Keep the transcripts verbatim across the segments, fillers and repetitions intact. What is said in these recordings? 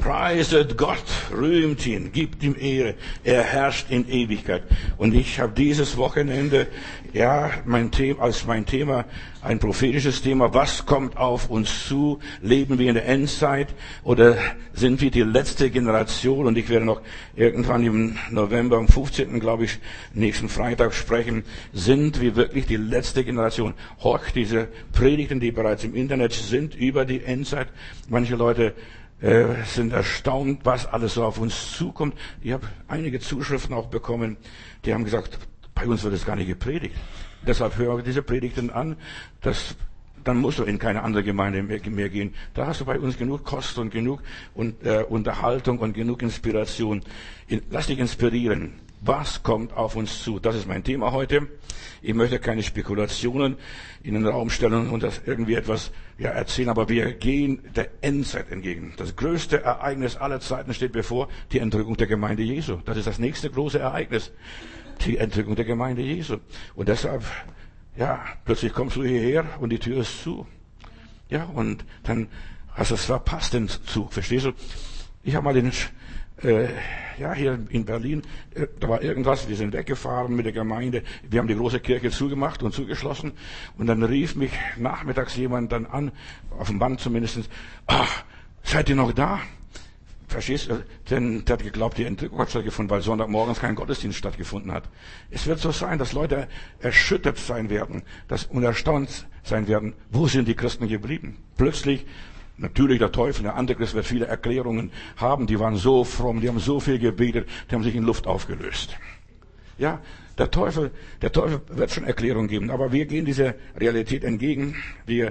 Preiset Gott, rühmt ihn, gibt ihm Ehre. Er herrscht in Ewigkeit. Und ich habe dieses Wochenende, ja, mein Thema, als mein Thema, ein prophetisches Thema. Was kommt auf uns zu? Leben wir in der Endzeit oder sind wir die letzte Generation? Und ich werde noch irgendwann im November, am fünfzehnten glaube ich, nächsten Freitag sprechen. Sind wir wirklich die letzte Generation? Horch, diese Predigten, die bereits im Internet sind über die Endzeit. Manche Leute äh, sind erstaunt, was alles so auf uns zukommt. Ich habe einige Zuschriften auch bekommen, die haben gesagt, bei uns wird es gar nicht gepredigt. Deshalb höre diese Predigten an. Das, dann musst du in keine andere Gemeinde mehr, mehr gehen. Da hast du bei uns genug Kost und genug und, äh, Unterhaltung und genug Inspiration. In, lass dich inspirieren. Was kommt auf uns zu? Das ist mein Thema heute. Ich möchte keine Spekulationen in den Raum stellen und das irgendwie etwas ja, erzählen, aber wir gehen der Endzeit entgegen. Das größte Ereignis aller Zeiten steht bevor, die Entrückung der Gemeinde Jesu. Das ist das nächste große Ereignis, die Entrückung der Gemeinde Jesu. Und deshalb, ja, plötzlich kommst du hierher und die Tür ist zu. Ja, und dann hast du es verpasst, den Zug, verstehst du? Ich habe mal den Äh, ja, hier in Berlin, äh, da war irgendwas, wir sind weggefahren mit der Gemeinde, wir haben die große Kirche zugemacht und zugeschlossen und dann rief mich nachmittags jemand dann an, auf dem Band zumindest, ach, seid ihr noch da? Verstehst du? Denn der hat geglaubt, die Entrückung hat stattgefunden, weil Sonntagmorgens kein Gottesdienst stattgefunden hat. Es wird so sein, dass Leute erschüttert sein werden, dass und erstaunt sein werden, wo sind die Christen geblieben? Plötzlich natürlich, der Teufel, der Antichrist wird viele Erklärungen haben, die waren so fromm, die haben so viel gebetet, die haben sich in Luft aufgelöst. Ja, der Teufel, der Teufel wird schon Erklärungen geben, aber wir gehen dieser Realität entgegen. Wir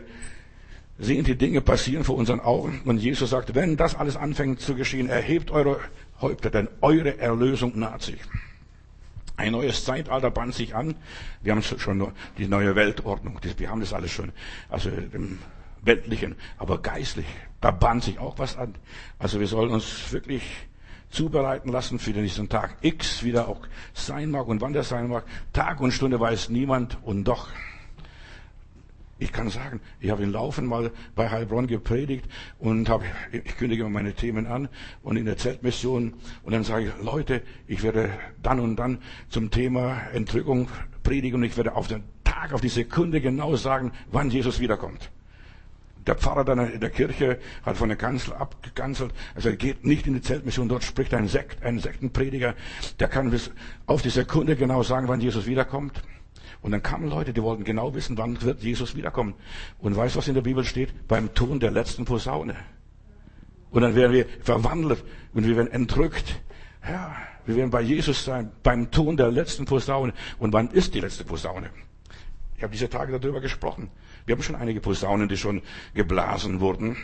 sehen die Dinge passieren vor unseren Augen und Jesus sagt, wenn das alles anfängt zu geschehen, erhebt eure Häupter, denn eure Erlösung naht sich. Ein neues Zeitalter bahnt sich an. Wir haben schon die neue Weltordnung, wir haben das alles schon. Also, weltlichen, aber geistlich, da bahnt sich auch was an. Also wir sollen uns wirklich zubereiten lassen für diesen Tag X, wie der auch sein mag und wann der sein mag. Tag und Stunde weiß niemand und doch, ich kann sagen, ich habe in Laufen mal bei Heilbronn gepredigt und habe, ich kündige immer meine Themen an und in der Zeltmission und dann sage ich, Leute, ich werde dann und dann zum Thema Entrückung predigen und ich werde auf den Tag, auf die Sekunde genau sagen, wann Jesus wiederkommt. Der Pfarrer dann in der Kirche hat von der Kanzel abgekanzelt. Also er geht nicht in die Zeltmission. Dort spricht ein Sekt, ein Sektenprediger. Der kann bis auf die Sekunde genau sagen, wann Jesus wiederkommt. Und dann kamen Leute, die wollten genau wissen, wann wird Jesus wiederkommen. Und weißt du, was in der Bibel steht? Beim Ton der letzten Posaune. Und dann werden wir verwandelt und wir werden entrückt. Ja, wir werden bei Jesus sein, beim Ton der letzten Posaune. Und wann ist die letzte Posaune? Ich habe diese Tage darüber gesprochen. Wir haben schon einige Posaunen, die schon geblasen wurden.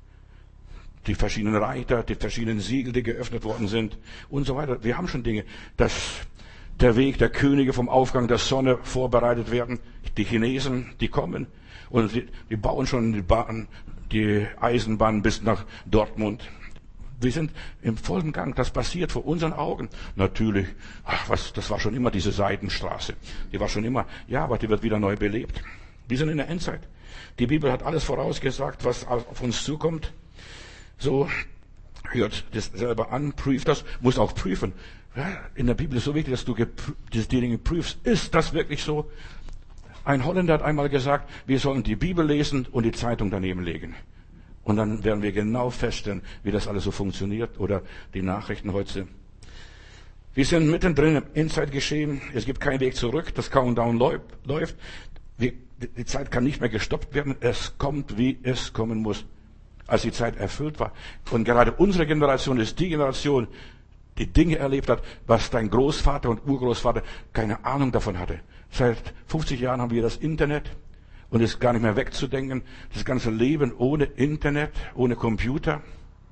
Die verschiedenen Reiter, die verschiedenen Siegel, die geöffnet worden sind und so weiter. Wir haben schon Dinge, dass der Weg der Könige vom Aufgang der Sonne vorbereitet werden. Die Chinesen, die kommen und die, die bauen schon die Bahn, die Eisenbahn bis nach Dortmund. Wir sind im vollen Gang. Das passiert vor unseren Augen. Natürlich, ach was, das war schon immer diese Seidenstraße. Die war schon immer, ja, aber die wird wieder neu belebt. Wir sind in der Endzeit. Die Bibel hat alles vorausgesagt, was auf uns zukommt. So, hört das selber an, prüft das, muss auch prüfen. Ja, in der Bibel ist so wichtig, dass du diese Dinge prüfst. Ist das wirklich so? Ein Holländer hat einmal gesagt, wir sollen die Bibel lesen und die Zeitung daneben legen. Und dann werden wir genau feststellen, wie das alles so funktioniert oder die Nachrichten heute. Wir sind mittendrin im Endzeitgeschehen. Es gibt keinen Weg zurück. Das Countdown läuft. Die Zeit kann nicht mehr gestoppt werden. Es kommt, wie es kommen muss, als die Zeit erfüllt war. Und gerade unsere Generation ist die Generation, die Dinge erlebt hat, was dein Großvater und Urgroßvater keine Ahnung davon hatte. Seit fünfzig Jahren haben wir das Internet. Und es ist gar nicht mehr wegzudenken, das ganze Leben ohne Internet, ohne Computer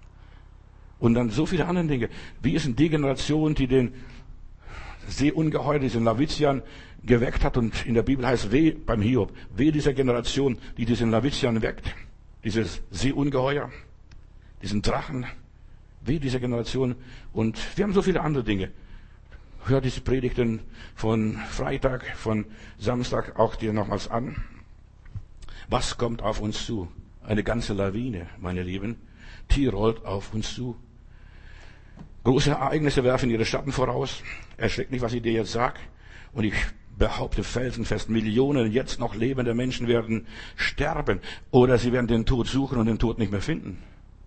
und dann so viele andere Dinge. Wir sind die Generation, die den Seeungeheuer, diesen Lavizian geweckt hat und in der Bibel heißt weh beim Hiob, weh dieser Generation, die diesen Lavizian weckt, dieses Seeungeheuer, diesen Drachen, weh dieser Generation und wir haben so viele andere Dinge. Hör diese Predigten von Freitag, von Samstag auch dir nochmals an. Was kommt auf uns zu? Eine ganze Lawine, meine Lieben. Die rollt auf uns zu. Große Ereignisse werfen ihre Schatten voraus. Erschreckt nicht, was ich dir jetzt sage. Und ich behaupte felsenfest, Millionen jetzt noch lebende Menschen werden sterben. Oder sie werden den Tod suchen und den Tod nicht mehr finden.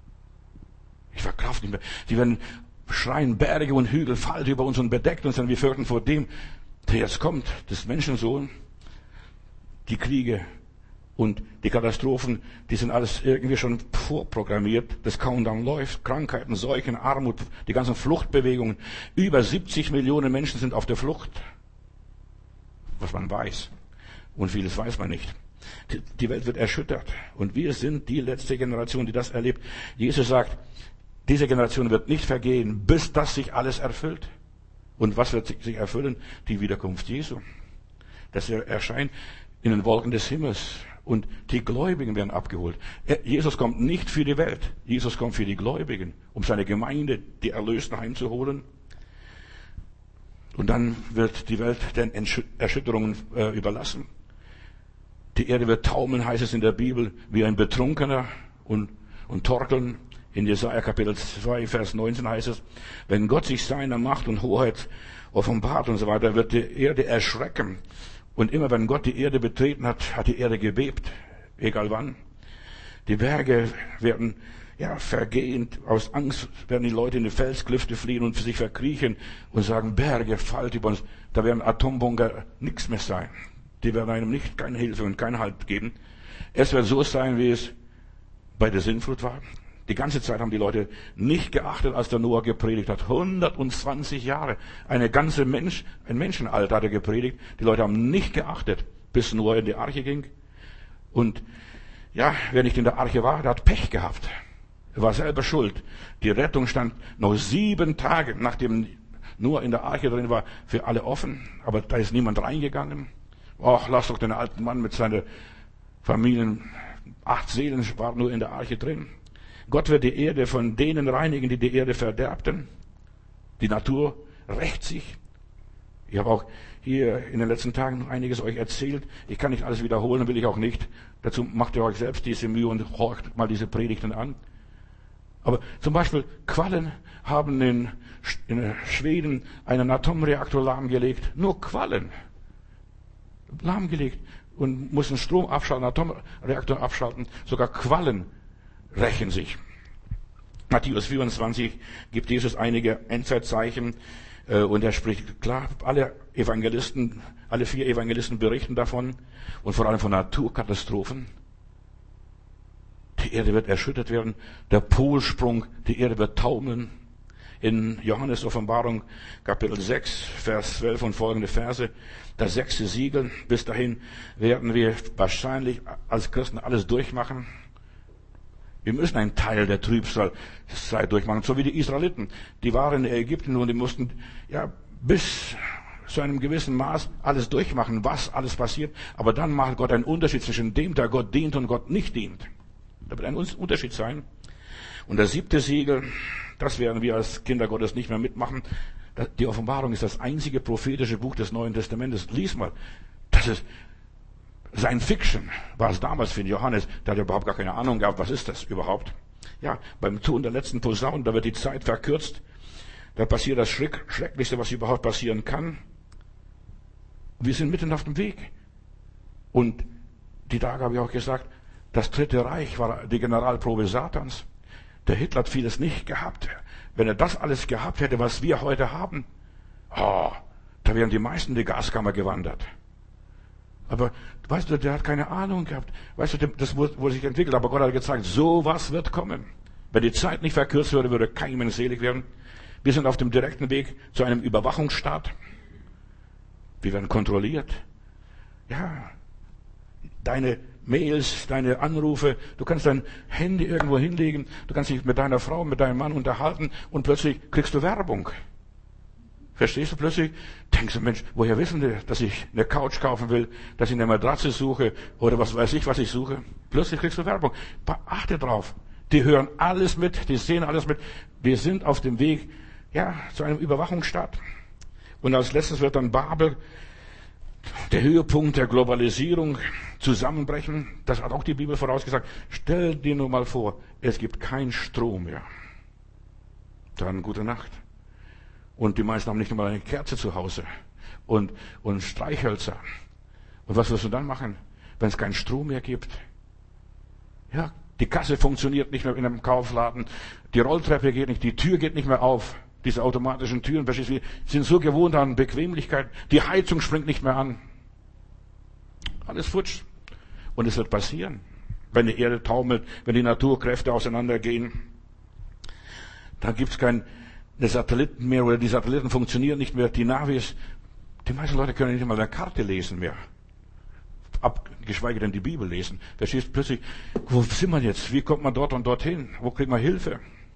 Ich verkraft nicht mehr. Sie werden schreien, Berge und Hügel fallen über uns und bedeckt uns, und wir fürchten vor dem, der jetzt kommt, des Menschensohn. Die Kriege und die Katastrophen, die sind alles irgendwie schon vorprogrammiert. Das Countdown läuft. Krankheiten, Seuchen, Armut, die ganzen Fluchtbewegungen. Über siebzig Millionen Menschen sind auf der Flucht. Was man weiß. Und vieles weiß man nicht. Die Welt wird erschüttert. Und wir sind die letzte Generation, die das erlebt. Jesus sagt, diese Generation wird nicht vergehen, bis das sich alles erfüllt. Und was wird sich erfüllen? Die Wiederkunft Jesu. Dass er erscheint in den Wolken des Himmels. Und die Gläubigen werden abgeholt. Jesus kommt nicht für die Welt. Jesus kommt für die Gläubigen, um seine Gemeinde, die Erlösten, heimzuholen. Und dann wird die Welt den Erschütterungen äh, überlassen. Die Erde wird taumeln, heißt es in der Bibel, wie ein Betrunkener und, und torkeln. In Jesaja Kapitel zwei, Vers neunzehn heißt es, wenn Gott sich seiner Macht und Hoheit offenbart und so weiter, wird die Erde erschrecken. Und immer wenn Gott die Erde betreten hat, hat die Erde gebebt, egal wann. Die Berge werden ja vergehen, aus Angst werden die Leute in die Felsklüfte fliehen und für sich verkriechen und sagen, Berge, fallt über uns. Da werden Atombunker nichts mehr sein. Die werden einem nicht keine Hilfe und keinen Halt geben. Es wird so sein, wie es bei der Sintflut war. Die ganze Zeit haben die Leute nicht geachtet, als der Noah gepredigt hat. hundertzwanzig Jahre. Eine ganze Mensch, ein Menschenalter hat er gepredigt. Die Leute haben nicht geachtet, bis Noah in die Arche ging. Und ja, wer nicht in der Arche war, der hat Pech gehabt. Er war selber schuld. Die Rettung stand noch sieben Tage, nachdem Noah in der Arche drin war, für alle offen. Aber da ist niemand reingegangen. Ach, lass doch den alten Mann mit seiner Familie, acht Seelen waren nur in der Arche drin. Gott wird die Erde von denen reinigen, die die Erde verderbten. Die Natur rächt sich. Ich habe auch hier in den letzten Tagen noch einiges euch erzählt. Ich kann nicht alles wiederholen, will ich auch nicht. Dazu macht ihr euch selbst diese Mühe und horcht mal diese Predigten an. Aber zum Beispiel Quallen haben in, in Schweden einen Atomreaktor lahmgelegt. Nur Quallen. Lahmgelegt. Und mussten Strom abschalten, Atomreaktor abschalten. Sogar Quallen rächen sich. Matthäus vierundzwanzig gibt Jesus einige Endzeitzeichen äh, und er spricht klar, alle Evangelisten, alle vier Evangelisten berichten davon und vor allem von Naturkatastrophen. Die Erde wird erschüttert werden, der Polsprung, die Erde wird taumeln. In Johannes Offenbarung Kapitel sechs, Vers zwölf und folgende Verse, das sechste Siegel, bis dahin werden wir wahrscheinlich als Christen alles durchmachen. Wir müssen einen Teil der Trübsalzeit durchmachen, so wie die Israeliten. Die waren in Ägypten und die mussten ja bis zu einem gewissen Maß alles durchmachen, was alles passiert. Aber dann macht Gott einen Unterschied zwischen dem, der Gott dient und Gott nicht dient. Da wird ein Unterschied sein. Und das siebte Siegel, das werden wir als Kinder Gottes nicht mehr mitmachen. Die Offenbarung ist das einzige prophetische Buch des Neuen Testamentes. Lies mal. Das ist Science Fiction war es damals für Johannes, der hat überhaupt gar keine Ahnung gehabt, was ist das überhaupt. Ja, beim Ton der letzten Posaune, da wird die Zeit verkürzt, da passiert das Schreck, Schrecklichste, was überhaupt passieren kann. Wir sind mitten auf dem Weg. Und die Tage habe ich auch gesagt, das Dritte Reich war die Generalprobe Satans. Der Hitler hat vieles nicht gehabt. Wenn er das alles gehabt hätte, was wir heute haben, oh, da wären die meisten in die Gaskammer gewandert. Aber, weißt du, der hat keine Ahnung gehabt. Weißt du, das wurde sich entwickelt. Aber Gott hat gezeigt, so was wird kommen. Wenn die Zeit nicht verkürzt würde, würde kein Mensch selig werden. Wir sind auf dem direkten Weg zu einem Überwachungsstaat. Wir werden kontrolliert. Ja, deine Mails, deine Anrufe, du kannst dein Handy irgendwo hinlegen, du kannst dich mit deiner Frau, mit deinem Mann unterhalten und plötzlich kriegst du Werbung. Verstehst du? Plötzlich denkst du, Mensch, woher wissen die, dass ich eine Couch kaufen will, dass ich eine Matratze suche oder was weiß ich, was ich suche? Plötzlich kriegst du Werbung. Achte drauf. Die hören alles mit, die sehen alles mit. Wir sind auf dem Weg, ja, zu einem Überwachungsstaat. Und als letztes wird dann Babel, der Höhepunkt der Globalisierung, zusammenbrechen. Das hat auch die Bibel vorausgesagt. Stell dir nur mal vor, es gibt keinen Strom mehr. Dann gute Nacht. Und die meisten haben nicht einmal eine Kerze zu Hause. Und, und Streichhölzer. Und was wirst du dann machen, wenn es keinen Strom mehr gibt? Ja, die Kasse funktioniert nicht mehr in einem Kaufladen. Die Rolltreppe geht nicht, die Tür geht nicht mehr auf. Diese automatischen Türen, wir sind so gewohnt an Bequemlichkeit. Die Heizung springt nicht mehr an. Alles futsch. Und es wird passieren, wenn die Erde taumelt, wenn die Naturkräfte auseinandergehen. Da gibt es keine Satelliten mehr oder die Satelliten funktionieren nicht mehr. Die Navis, die meisten Leute können nicht mal eine Karte lesen mehr. Ab, geschweige denn die Bibel lesen. Verstehst du plötzlich, wo sind wir jetzt? Wie kommt man dort und dorthin? Wo kriegt man Hilfe?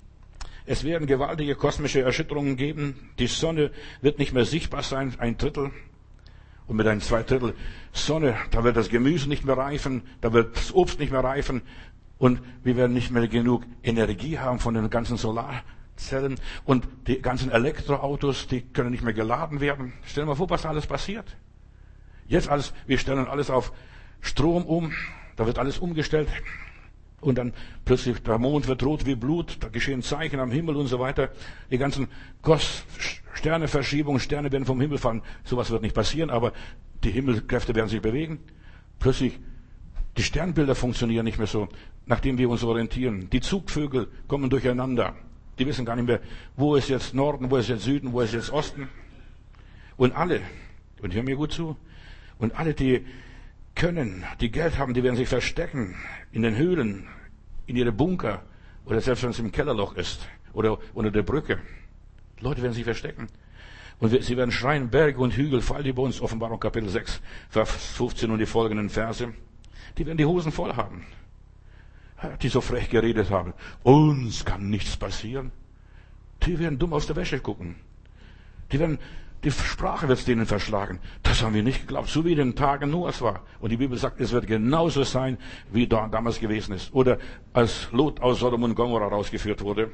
Es werden gewaltige kosmische Erschütterungen geben. Die Sonne wird nicht mehr sichtbar sein, ein Drittel. Und mit einem zwei Drittel Sonne, da wird das Gemüse nicht mehr reifen, da wird das Obst nicht mehr reifen. Und wir werden nicht mehr genug Energie haben von den ganzen Solarzellen. Und die ganzen Elektroautos, die können nicht mehr geladen werden. Stell dir mal vor, was da alles passiert. Jetzt alles, wir stellen alles auf Strom um, da wird alles umgestellt. Und dann plötzlich der Mond wird rot wie Blut, da geschehen Zeichen am Himmel und so weiter. Die ganzen Kos Sterneverschiebungen, Sterne werden vom Himmel fallen. Sowas wird nicht passieren, aber die Himmelkräfte werden sich bewegen. Plötzlich, die Sternbilder funktionieren nicht mehr so, nachdem wir uns orientieren. Die Zugvögel kommen durcheinander. Die wissen gar nicht mehr, wo ist jetzt Norden, wo ist jetzt Süden, wo ist jetzt Osten. Und alle, und hör mir gut zu, und alle, die können, die Geld haben, die werden sich verstecken in den Höhlen, in ihre Bunker oder selbst wenn es im Kellerloch ist oder unter der Brücke. Leute werden sich verstecken. Und wir, sie werden schreien, Berge und Hügel, fall die bei uns, Offenbarung Kapitel sechs, Vers fünfzehn und die folgenden Verse. Die werden die Hosen voll haben. Die so frech geredet haben. Uns kann nichts passieren. Die werden dumm aus der Wäsche gucken. Die werden, die Sprache wird es denen verschlagen. Das haben wir nicht geglaubt, so wie in den Tagen Noahs war. Und die Bibel sagt, es wird genauso sein, wie da damals gewesen ist. Oder als Lot aus Sodom und Gomorra rausgeführt wurde.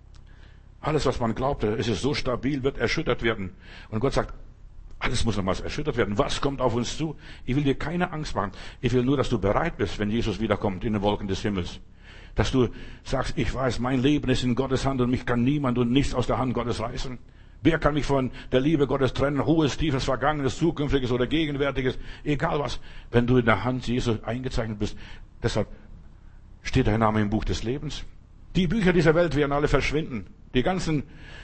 Alles, was man glaubte, es ist so stabil, wird erschüttert werden. Und Gott sagt, alles muss nochmals erschüttert werden. Was kommt auf uns zu? Ich will dir keine Angst machen. Ich will nur, dass du bereit bist, wenn Jesus wiederkommt in den Wolken des Himmels. Dass du sagst, ich weiß, mein Leben ist in Gottes Hand und mich kann niemand und nichts aus der Hand Gottes reißen. Wer kann mich von der Liebe Gottes trennen? Hohes, tiefes, Vergangenes, Zukünftiges oder Gegenwärtiges? Egal was. Wenn du in der Hand Jesu eingezeichnet bist. Deshalb steht dein Name im Buch des Lebens. Die Bücher dieser Welt werden alle verschwinden. Die ganzen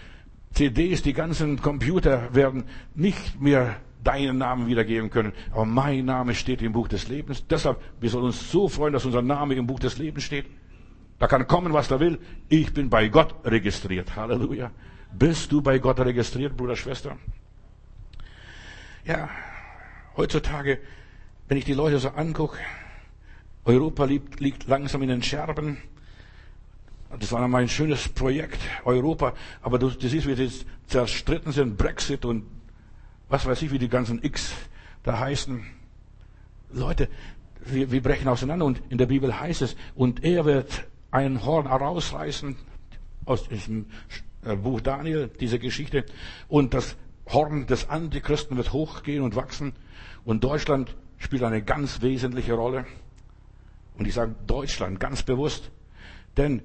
C Ds, die ganzen Computer werden nicht mehr deinen Namen wiedergeben können. Aber mein Name steht im Buch des Lebens. Deshalb, wir sollen uns so freuen, dass unser Name im Buch des Lebens steht. Da kann kommen, was da will. Ich bin bei Gott registriert. Halleluja. Bist du bei Gott registriert, Bruder, Schwester? Ja, heutzutage, wenn ich die Leute so angucke, Europa liegt, liegt langsam in den Scherben. Das war einmal ein schönes Projekt, Europa. Aber du, du siehst, wie die zerstritten sind, Brexit und was weiß ich, wie die ganzen X da heißen. Leute, wir, wir brechen auseinander und in der Bibel heißt es, und er wird ein Horn herausreißen, aus diesem Buch Daniel, diese Geschichte, und das Horn des Antichristen wird hochgehen und wachsen und Deutschland spielt eine ganz wesentliche Rolle. Und ich sage Deutschland ganz bewusst, denn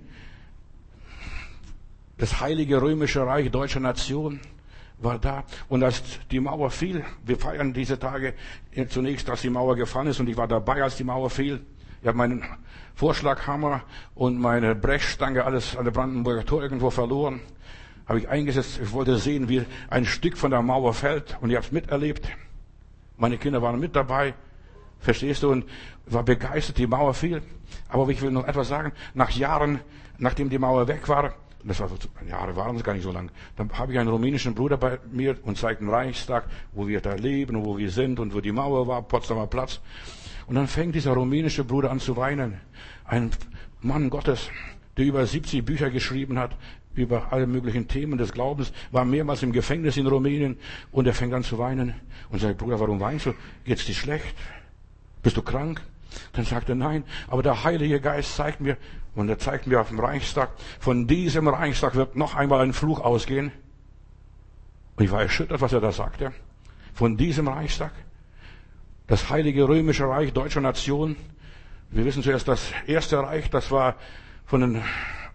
das heilige römische Reich deutscher Nation war da. Und als die Mauer fiel, wir feiern diese Tage zunächst, dass die Mauer gefallen ist. Und ich war dabei, als die Mauer fiel. Ich habe meinen Vorschlaghammer und meine Brechstange alles an der Brandenburger Tor irgendwo verloren. Habe ich eingesetzt. Ich wollte sehen, wie ein Stück von der Mauer fällt. Und ich habe es miterlebt. Meine Kinder waren mit dabei. Verstehst du? Und war begeistert, die Mauer fiel. Aber ich will noch etwas sagen. Nach Jahren, nachdem die Mauer weg war, das war, Jahre waren es gar nicht so lang. Dann habe ich einen rumänischen Bruder bei mir und zeigt den Reichstag, wo wir da leben und wo wir sind und wo die Mauer war, Potsdamer Platz. Und dann fängt dieser rumänische Bruder an zu weinen. Ein Mann Gottes, der über siebzig Bücher geschrieben hat, über alle möglichen Themen des Glaubens, war mehrmals im Gefängnis in Rumänien und er fängt an zu weinen und sagt, Bruder, warum weinst du? Geht's dir schlecht? Bist du krank? Dann sagt er, nein, aber der Heilige Geist zeigt mir, und er zeigt mir auf dem Reichstag, von diesem Reichstag wird noch einmal ein Fluch ausgehen. Und ich war erschüttert, was er da sagte. Von diesem Reichstag, das heilige römische Reich deutscher Nation. Wir wissen zuerst, das erste Reich, das war von den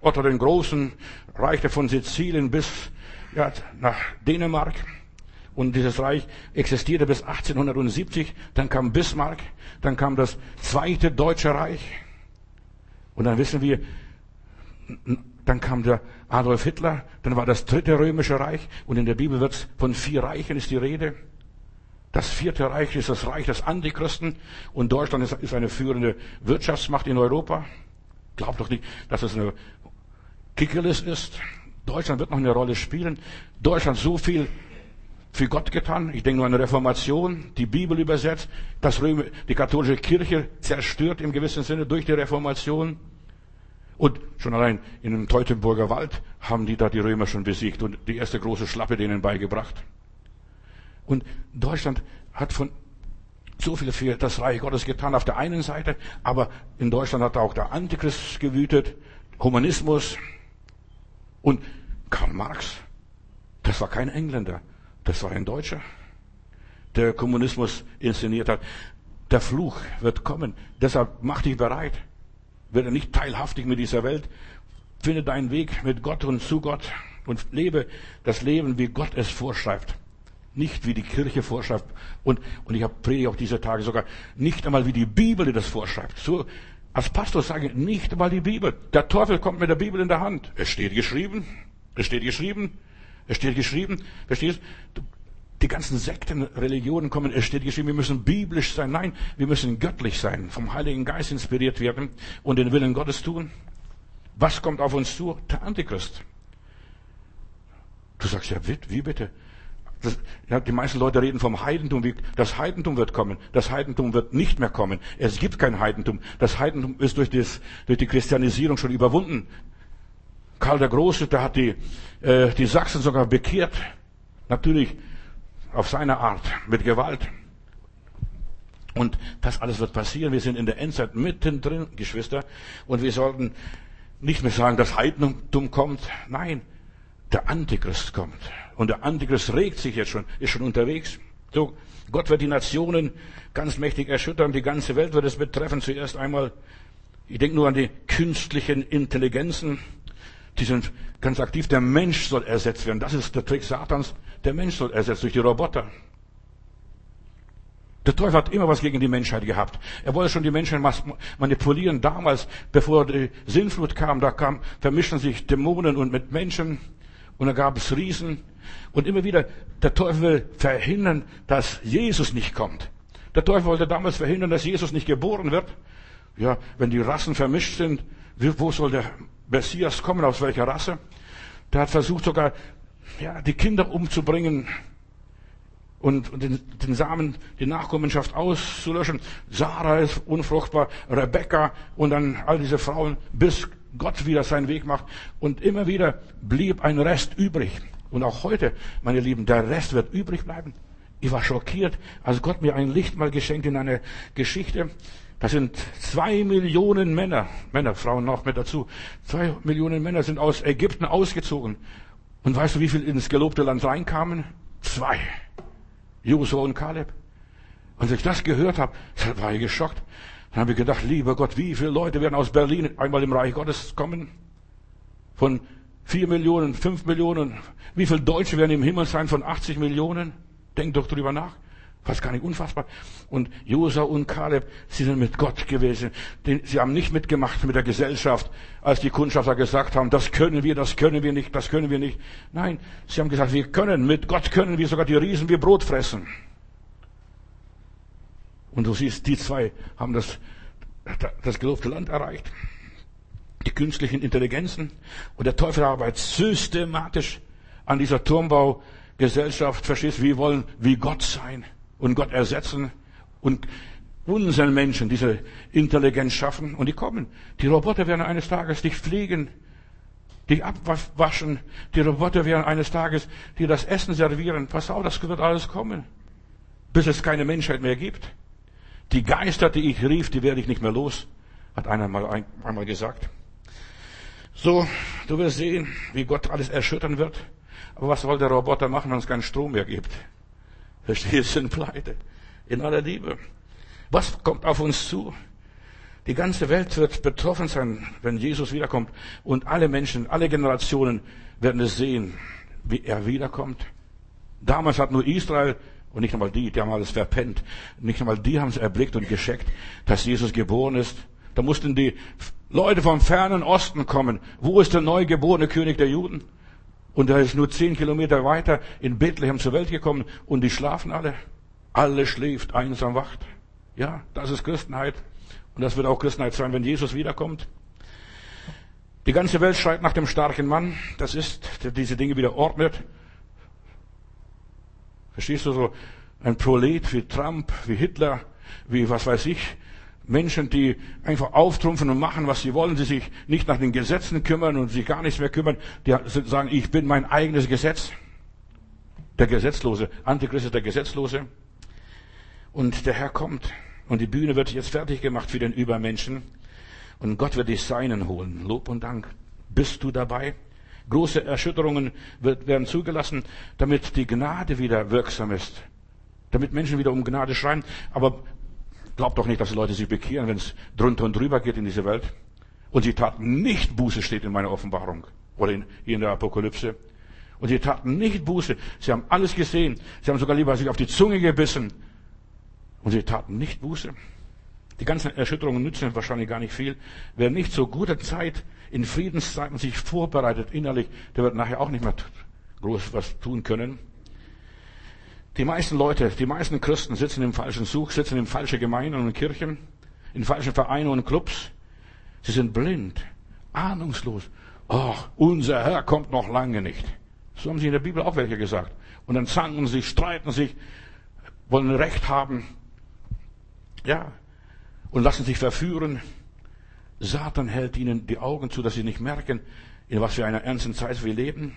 Otto den Großen reichte von Sizilien bis ja, nach Dänemark. Und dieses Reich existierte bis achtzehnhundertsiebzig. Dann kam Bismarck. Dann kam das zweite Deutsche Reich. Und dann wissen wir, dann kam der Adolf Hitler. Dann war das dritte Römische Reich. Und in der Bibel wird von vier Reichen ist die Rede. Das vierte Reich ist das Reich des Antichristen. Und Deutschland ist, ist eine führende Wirtschaftsmacht in Europa. Glaubt doch nicht, dass es eine Kickerlis ist. Deutschland wird noch eine Rolle spielen. Deutschland so viel für Gott getan. Ich denke nur an die Reformation, die Bibel übersetzt, das Römer, die katholische Kirche zerstört im gewissen Sinne durch die Reformation. Und schon allein in dem Teutoburger Wald haben die da die Römer schon besiegt und die erste große Schlappe denen beigebracht. Und Deutschland hat von so viel für das Reich Gottes getan auf der einen Seite, aber in Deutschland hat auch der Antichrist gewütet, Humanismus und Karl Marx. Das war kein Engländer. Das war ein Deutscher, der Kommunismus inszeniert hat. Der Fluch wird kommen. Deshalb mach dich bereit. Werde nicht teilhaftig mit dieser Welt. Finde deinen Weg mit Gott und zu Gott und lebe das Leben, wie Gott es vorschreibt. Nicht wie die Kirche vorschreibt. Und, und ich habe predige auch diese Tage sogar nicht einmal wie die Bibel das vorschreibt. So, als Pastor sage ich nicht einmal die Bibel. Der Teufel kommt mit der Bibel in der Hand. Es steht geschrieben. Es steht geschrieben. Es steht geschrieben, verstehst du? Die ganzen Sekten, Religionen kommen, es steht geschrieben, wir müssen biblisch sein. Nein, wir müssen göttlich sein, vom Heiligen Geist inspiriert werden und den Willen Gottes tun. Was kommt auf uns zu? Der Antichrist. Du sagst, ja, wie bitte? Das, ja, die meisten Leute reden vom Heidentum, wie, das Heidentum wird kommen. Das Heidentum wird nicht mehr kommen. Es gibt kein Heidentum. Das Heidentum ist durch, das, durch die Christianisierung schon überwunden. Karl der Große, der hat die, äh, die Sachsen sogar bekehrt. Natürlich auf seine Art, mit Gewalt. Und das alles wird passieren. Wir sind in der Endzeit mittendrin, Geschwister. Und wir sollten nicht mehr sagen, das Heidentum kommt. Nein, der Antichrist kommt. Und der Antichrist regt sich jetzt schon, ist schon unterwegs. So, Gott wird die Nationen ganz mächtig erschüttern. Die ganze Welt wird es betreffen. Zuerst einmal, ich denke nur an die künstlichen Intelligenzen. Die sind ganz aktiv. Der Mensch soll ersetzt werden. Das ist der Trick Satans. Der Mensch soll ersetzt durch die Roboter. Der Teufel hat immer was gegen die Menschheit gehabt. Er wollte schon die Menschheit manipulieren. Damals, bevor die Sintflut kam, da kam, vermischten sich Dämonen und mit Menschen. Und da gab es Riesen. Und immer wieder, der Teufel will verhindern, dass Jesus nicht kommt. Der Teufel wollte damals verhindern, dass Jesus nicht geboren wird. Ja, wenn die Rassen vermischt sind, wo soll der Messias kommen, aus welcher Rasse? Der hat versucht sogar, ja, die Kinder umzubringen und, und den, den Samen, die Nachkommenschaft auszulöschen. Sarah ist unfruchtbar, Rebekka und dann all diese Frauen, bis Gott wieder seinen Weg macht. Und immer wieder blieb ein Rest übrig. Und auch heute, meine Lieben, der Rest wird übrig bleiben. Ich war schockiert, als Gott mir ein Licht mal geschenkt in einer Geschichte. Das sind zwei Millionen Männer, Männer, Frauen noch mit dazu. Zwei Millionen Männer sind aus Ägypten ausgezogen. Und weißt du, wie viel ins gelobte Land reinkamen? Zwei. Josua und Kaleb. Und als ich das gehört habe, war ich geschockt. Dann habe ich gedacht, lieber Gott, wie viele Leute werden aus Berlin einmal im Reich Gottes kommen? Von vier Millionen, fünf Millionen. Wie viele Deutsche werden im Himmel sein von achtzig Millionen? Denk doch drüber nach. Fast gar nicht unfassbar. Und Josua und Kaleb, sie sind mit Gott gewesen. Sie haben nicht mitgemacht mit der Gesellschaft, als die Kundschafter gesagt haben, das können wir, das können wir nicht, das können wir nicht. Nein, sie haben gesagt, wir können, mit Gott können wir sogar die Riesen wie Brot fressen. Und du siehst, die zwei haben das, das gelobte Land erreicht. Die künstlichen Intelligenzen. Und der Teufel arbeitet systematisch an dieser Turmbaugesellschaft. Verstehst du, wir wollen wie Gott sein und Gott ersetzen und unseren Menschen diese Intelligenz schaffen. Und die kommen. Die Roboter werden eines Tages dich pflegen, dich abwaschen. Die Roboter werden eines Tages dir das Essen servieren. Pass auf, das wird alles kommen, bis es keine Menschheit mehr gibt. Die Geister, die ich rief, die werde ich nicht mehr los, hat einer mal ein, einmal gesagt. So, du wirst sehen, wie Gott alles erschüttern wird. Aber was soll der Roboter machen, wenn es keinen Strom mehr gibt? Verstehst du, sind pleite. In aller Liebe. Was kommt auf uns zu? Die ganze Welt wird betroffen sein, wenn Jesus wiederkommt. Und alle Menschen, alle Generationen werden es sehen, wie er wiederkommt. Damals hat nur Israel, und nicht einmal die, die haben alles verpennt, nicht einmal die haben es erblickt und gescheckt, dass Jesus geboren ist. Da mussten die Leute vom fernen Osten kommen. Wo ist der neugeborene König der Juden? Und er ist nur zehn Kilometer weiter in Bethlehem zur Welt gekommen und die schlafen alle. Alle schläft, einsam wacht. Ja, das ist Christenheit. Und das wird auch Christenheit sein, wenn Jesus wiederkommt. Die ganze Welt schreit nach dem starken Mann. Das ist, der diese Dinge wieder ordnet. Verstehst du, so ein Prolet wie Trump, wie Hitler, wie was weiß ich, Menschen, die einfach auftrumpfen und machen, was sie wollen, die sich nicht nach den Gesetzen kümmern und sich gar nichts mehr kümmern, die sagen, ich bin mein eigenes Gesetz. Der Gesetzlose, Antichrist ist der Gesetzlose. Und der Herr kommt und die Bühne wird jetzt fertig gemacht für den Übermenschen und Gott wird die Seinen holen. Lob und Dank. Bist du dabei? Große Erschütterungen wird, werden zugelassen, damit die Gnade wieder wirksam ist. Damit Menschen wieder um Gnade schreien. Aber glaubt doch nicht, dass die Leute sich bekehren, wenn es drunter und drüber geht in dieser Welt. Und sie taten nicht Buße, steht in meiner Offenbarung. Oder in, hier in der Apokalypse. Und sie taten nicht Buße. Sie haben alles gesehen. Sie haben sogar lieber sich auf die Zunge gebissen. Und sie taten nicht Buße. Die ganzen Erschütterungen nützen wahrscheinlich gar nicht viel. Wer nicht zu guter Zeit in Friedenszeiten sich vorbereitet innerlich, der wird nachher auch nicht mehr groß was tun können. Die meisten Leute, die meisten Christen sitzen im falschen Zug, sitzen in falschen Gemeinden und Kirchen, in falschen Vereinen und Clubs. Sie sind blind, ahnungslos. Oh, unser Herr kommt noch lange nicht. So haben sie in der Bibel auch welche gesagt. Und dann zanken sie, streiten sich, wollen Recht haben. Ja, und lassen sich verführen. Satan hält ihnen die Augen zu, dass sie nicht merken, in was für einer ernsten Zeit wir leben.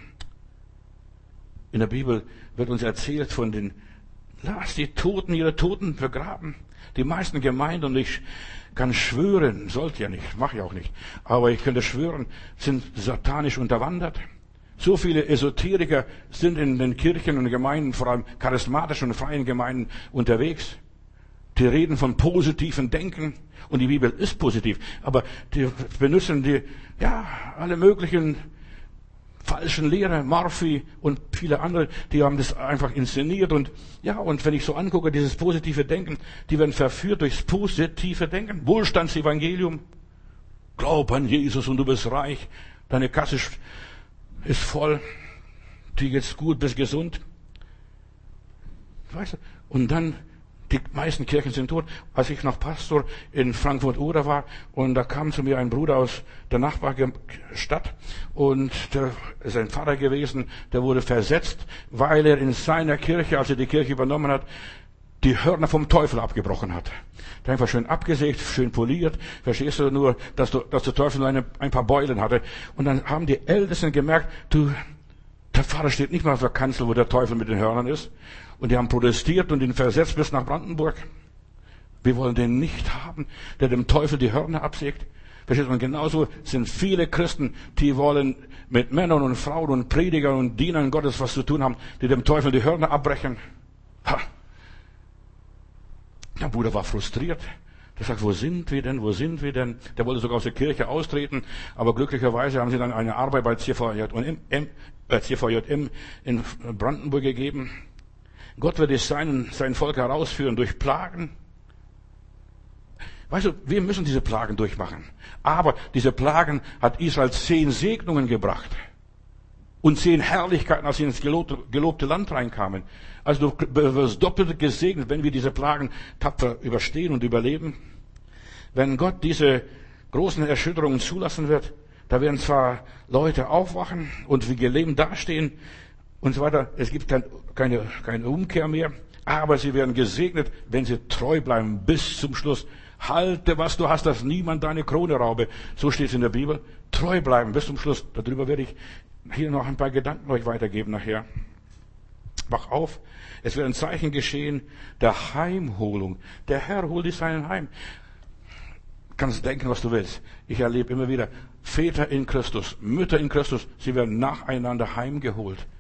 In der Bibel wird uns erzählt von den, lass die Toten ihre Toten begraben. Die meisten Gemeinden, und ich kann schwören, sollte ja nicht, mache ich auch nicht, aber ich könnte schwören, sind satanisch unterwandert. So viele Esoteriker sind in den Kirchen und Gemeinden, vor allem charismatischen und freien Gemeinden unterwegs. Die reden von positiven Denken. Und die Bibel ist positiv. Aber die benutzen die, ja, alle möglichen falschen Lehrer, Murphy und viele andere, die haben das einfach inszeniert. Und ja, und wenn ich so angucke, dieses positive Denken, die werden verführt durchs positive Denken. Wohlstandsevangelium. Glaub an Jesus und du bist reich. Deine Kasse ist voll. Dir geht's gut, bist gesund. Weißt du? Und dann, die meisten Kirchen sind tot. Als ich noch Pastor in Frankfurt-Oder war, und da kam zu mir ein Bruder aus der Nachbarstadt, und der ist ein Pfarrer gewesen, der wurde versetzt, weil er in seiner Kirche, als er die Kirche übernommen hat, die Hörner vom Teufel abgebrochen hat. Der einfach schön abgesägt, schön poliert. Verstehst du nur, dass, du, dass der Teufel nur eine, ein paar Beulen hatte. Und dann haben die Ältesten gemerkt, du, der Pfarrer steht nicht mal auf der Kanzel, wo der Teufel mit den Hörnern ist. Und die haben protestiert und ihn versetzt bis nach Brandenburg. Wir wollen den nicht haben, der dem Teufel die Hörner absägt. Versteht man? Genauso sind viele Christen, die wollen mit Männern und Frauen und Predigern und Dienern Gottes was zu tun haben, die dem Teufel die Hörner abbrechen. Ha. Der Bruder war frustriert. Der sagt, wo sind wir denn, wo sind wir denn? Der wollte sogar aus der Kirche austreten, aber glücklicherweise haben sie dann eine Arbeit bei C V J M, äh, C V J M in Brandenburg gegeben. Gott wird es seinen, sein Volk herausführen durch Plagen. Weißt du, wir müssen diese Plagen durchmachen. Aber diese Plagen hat Israel zehn Segnungen gebracht. Und zehn Herrlichkeiten, als sie ins gelobte, gelobte Land reinkamen. Also du wirst doppelt gesegnet, wenn wir diese Plagen tapfer überstehen und überleben. Wenn Gott diese großen Erschütterungen zulassen wird, da werden zwar Leute aufwachen und wie gelähmt dastehen und so weiter. Es gibt kein, keine, keine Umkehr mehr. Aber sie werden gesegnet, wenn sie treu bleiben bis zum Schluss. Halte, was du hast, dass niemand deine Krone raube. So steht es in der Bibel. Treu bleiben bis zum Schluss. Darüber werde ich hier noch ein paar Gedanken euch weitergeben nachher. Wach auf. Es wird ein Zeichen geschehen der Heimholung. Der Herr holt dich seinen heim. Kannst denken, was du willst. Ich erlebe immer wieder Väter in Christus, Mütter in Christus. Sie werden nacheinander heimgeholt.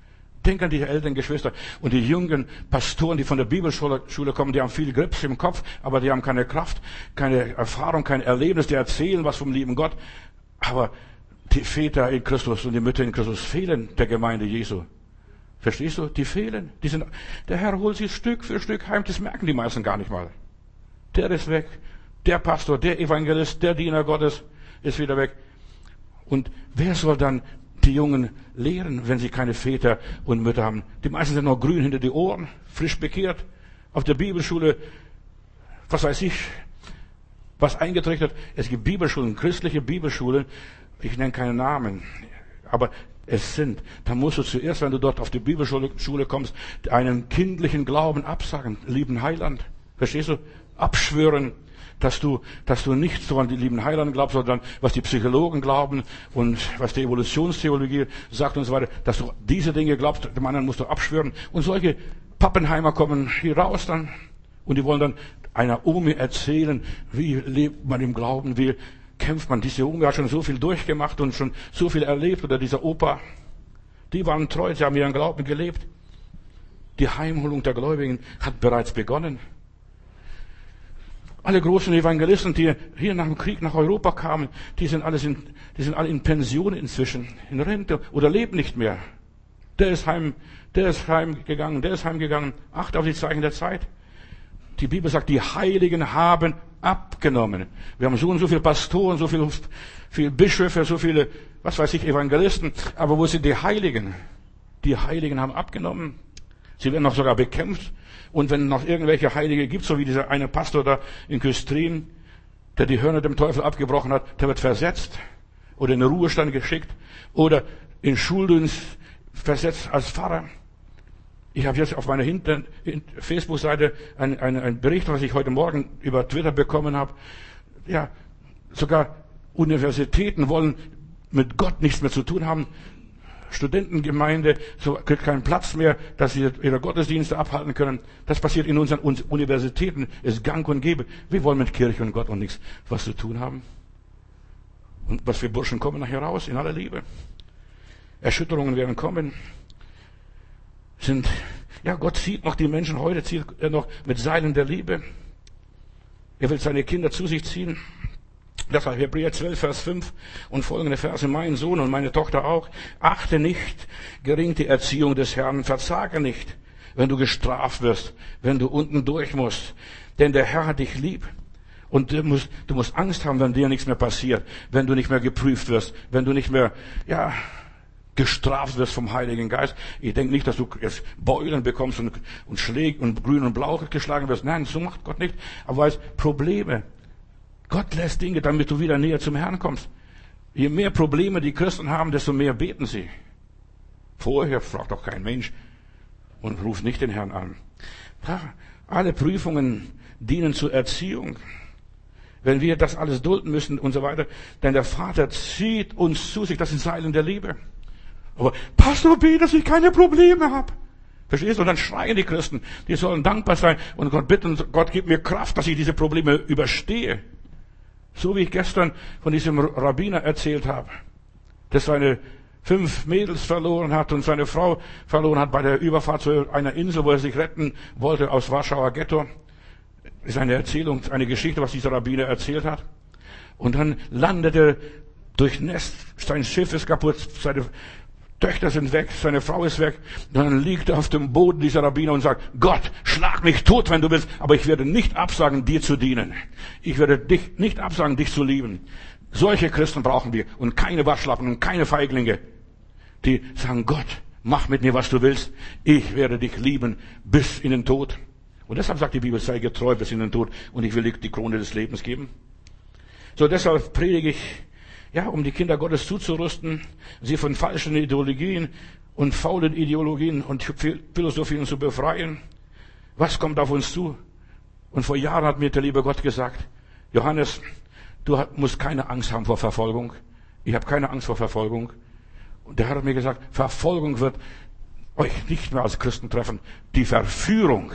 Denk an die älteren Geschwister und die jungen Pastoren, die von der Bibelschule Schule kommen, die haben viel Grips im Kopf, aber die haben keine Kraft, keine Erfahrung, kein Erlebnis, die erzählen was vom lieben Gott. Aber die Väter in Christus und die Mütter in Christus fehlen der Gemeinde Jesu. Verstehst du? Die fehlen. Die sind, der Herr holt sie Stück für Stück heim. Das merken die meisten gar nicht mal. Der ist weg. Der Pastor, der Evangelist, der Diener Gottes ist wieder weg. Und wer soll dann die Jungen lehren, wenn sie keine Väter und Mütter haben? Die meisten sind noch grün hinter die Ohren, frisch bekehrt, auf der Bibelschule, was weiß ich, was eingetrichtert. Es gibt Bibelschulen, christliche Bibelschulen, ich nenne keine Namen, aber es sind. Da musst du zuerst, wenn du dort auf die Bibelschule Schule kommst, einen kindlichen Glauben absagen, lieben Heiland. Verstehst du? Abschwören, dass du, dass du nicht so an die lieben Heiland glaubst, sondern was die Psychologen glauben und was die Evolutionstheologie sagt und so weiter, dass du diese Dinge glaubst, dem anderen musst du abschwören. Und solche Pappenheimer kommen hier raus dann und die wollen dann einer Omi erzählen, wie lebt man im Glauben, wie kämpft man. Diese Omi hat schon so viel durchgemacht und schon so viel erlebt, oder dieser Opa. Die waren treu, sie haben ihren Glauben gelebt. Die Heimholung der Gläubigen hat bereits begonnen. Alle großen Evangelisten, die hier nach dem Krieg nach Europa kamen, die sind alles in, die sind alle in Pension inzwischen, in Rente oder leben nicht mehr. Der ist heim, der ist heimgegangen, der ist heimgegangen. Achte auf die Zeichen der Zeit. Die Bibel sagt, die Heiligen haben abgenommen. Wir haben so und so viele Pastoren, so viele, viele Bischöfe, so viele, was weiß ich, Evangelisten. Aber wo sind die Heiligen? Die Heiligen haben abgenommen. Sie werden noch sogar bekämpft. Und wenn noch irgendwelche Heilige gibt, so wie dieser eine Pastor da in Küstrin, der die Hörner dem Teufel abgebrochen hat, der wird versetzt oder in den Ruhestand geschickt oder in Schuldienst versetzt als Pfarrer. Ich habe jetzt auf meiner Facebook-Seite einen, einen, einen Bericht, was ich heute Morgen über Twitter bekommen habe. Ja, sogar Universitäten wollen mit Gott nichts mehr zu tun haben. Studentengemeinde, so kriegt keinen Platz mehr, dass sie ihre Gottesdienste abhalten können. Das passiert in unseren Universitäten, ist gang und gäbe. Wir wollen mit Kirche und Gott und nichts was zu tun haben. Und was für Burschen kommen nachher raus, in aller Liebe. Erschütterungen werden kommen. Sind, ja, Gott zieht noch die Menschen heute, zieht er noch mit Seilen der Liebe. Er will seine Kinder zu sich ziehen. Das war Hebräer zwölf, Vers fünf und folgende Verse. Mein Sohn und meine Tochter auch. Achte nicht gering die Erziehung des Herrn. Versage nicht, wenn du gestraft wirst, wenn du unten durch musst. Denn der Herr hat dich lieb. Und du musst, du musst Angst haben, wenn dir nichts mehr passiert, wenn du nicht mehr geprüft wirst, wenn du nicht mehr, ja, gestraft wirst vom Heiligen Geist. Ich denke nicht, dass du jetzt Beulen bekommst und, und Schläge und grün und blau geschlagen wirst. Nein, so macht Gott nicht. Aber weil es Probleme. Gott lässt Dinge, damit du wieder näher zum Herrn kommst. Je mehr Probleme die Christen haben, desto mehr beten sie. Vorher fragt doch kein Mensch und ruft nicht den Herrn an. Alle Prüfungen dienen zur Erziehung. Wenn wir das alles dulden müssen und so weiter, denn der Vater zieht uns zu sich, das sind Seilen der Liebe. Aber Pastor, bete, dass ich keine Probleme habe. Verstehst du? Und dann schreien die Christen, die sollen dankbar sein und Gott bitten, Gott gib mir Kraft, dass ich diese Probleme überstehe. So wie ich gestern von diesem Rabbiner erzählt habe, der seine fünf Mädels verloren hat und seine Frau verloren hat bei der Überfahrt zu einer Insel, wo er sich retten wollte aus Warschauer Ghetto. Das ist eine Erzählung, eine Geschichte, was dieser Rabbiner erzählt hat. Und dann landete durchnässt, sein Schiff ist kaputt, seine Töchter sind weg, seine Frau ist weg. Dann liegt er auf dem Boden dieser Rabbiner und sagt, Gott, schlag mich tot, wenn du willst, aber ich werde nicht absagen, dir zu dienen. Ich werde dich nicht absagen, dich zu lieben. Solche Christen brauchen wir und keine Waschlappen und keine Feiglinge, die sagen, Gott, mach mit mir, was du willst. Ich werde dich lieben bis in den Tod. Und deshalb sagt die Bibel, sei getreu bis in den Tod und ich will dir die Krone des Lebens geben. So, deshalb predige ich, ja, um die Kinder Gottes zuzurüsten, sie von falschen Ideologien und faulen Ideologien und Philosophien zu befreien. Was kommt auf uns zu? Und vor Jahren hat mir der liebe Gott gesagt, Johannes, du musst keine Angst haben vor Verfolgung. Ich habe keine Angst vor Verfolgung. Und der Herr hat mir gesagt, Verfolgung wird euch nicht mehr als Christen treffen. Die Verführung,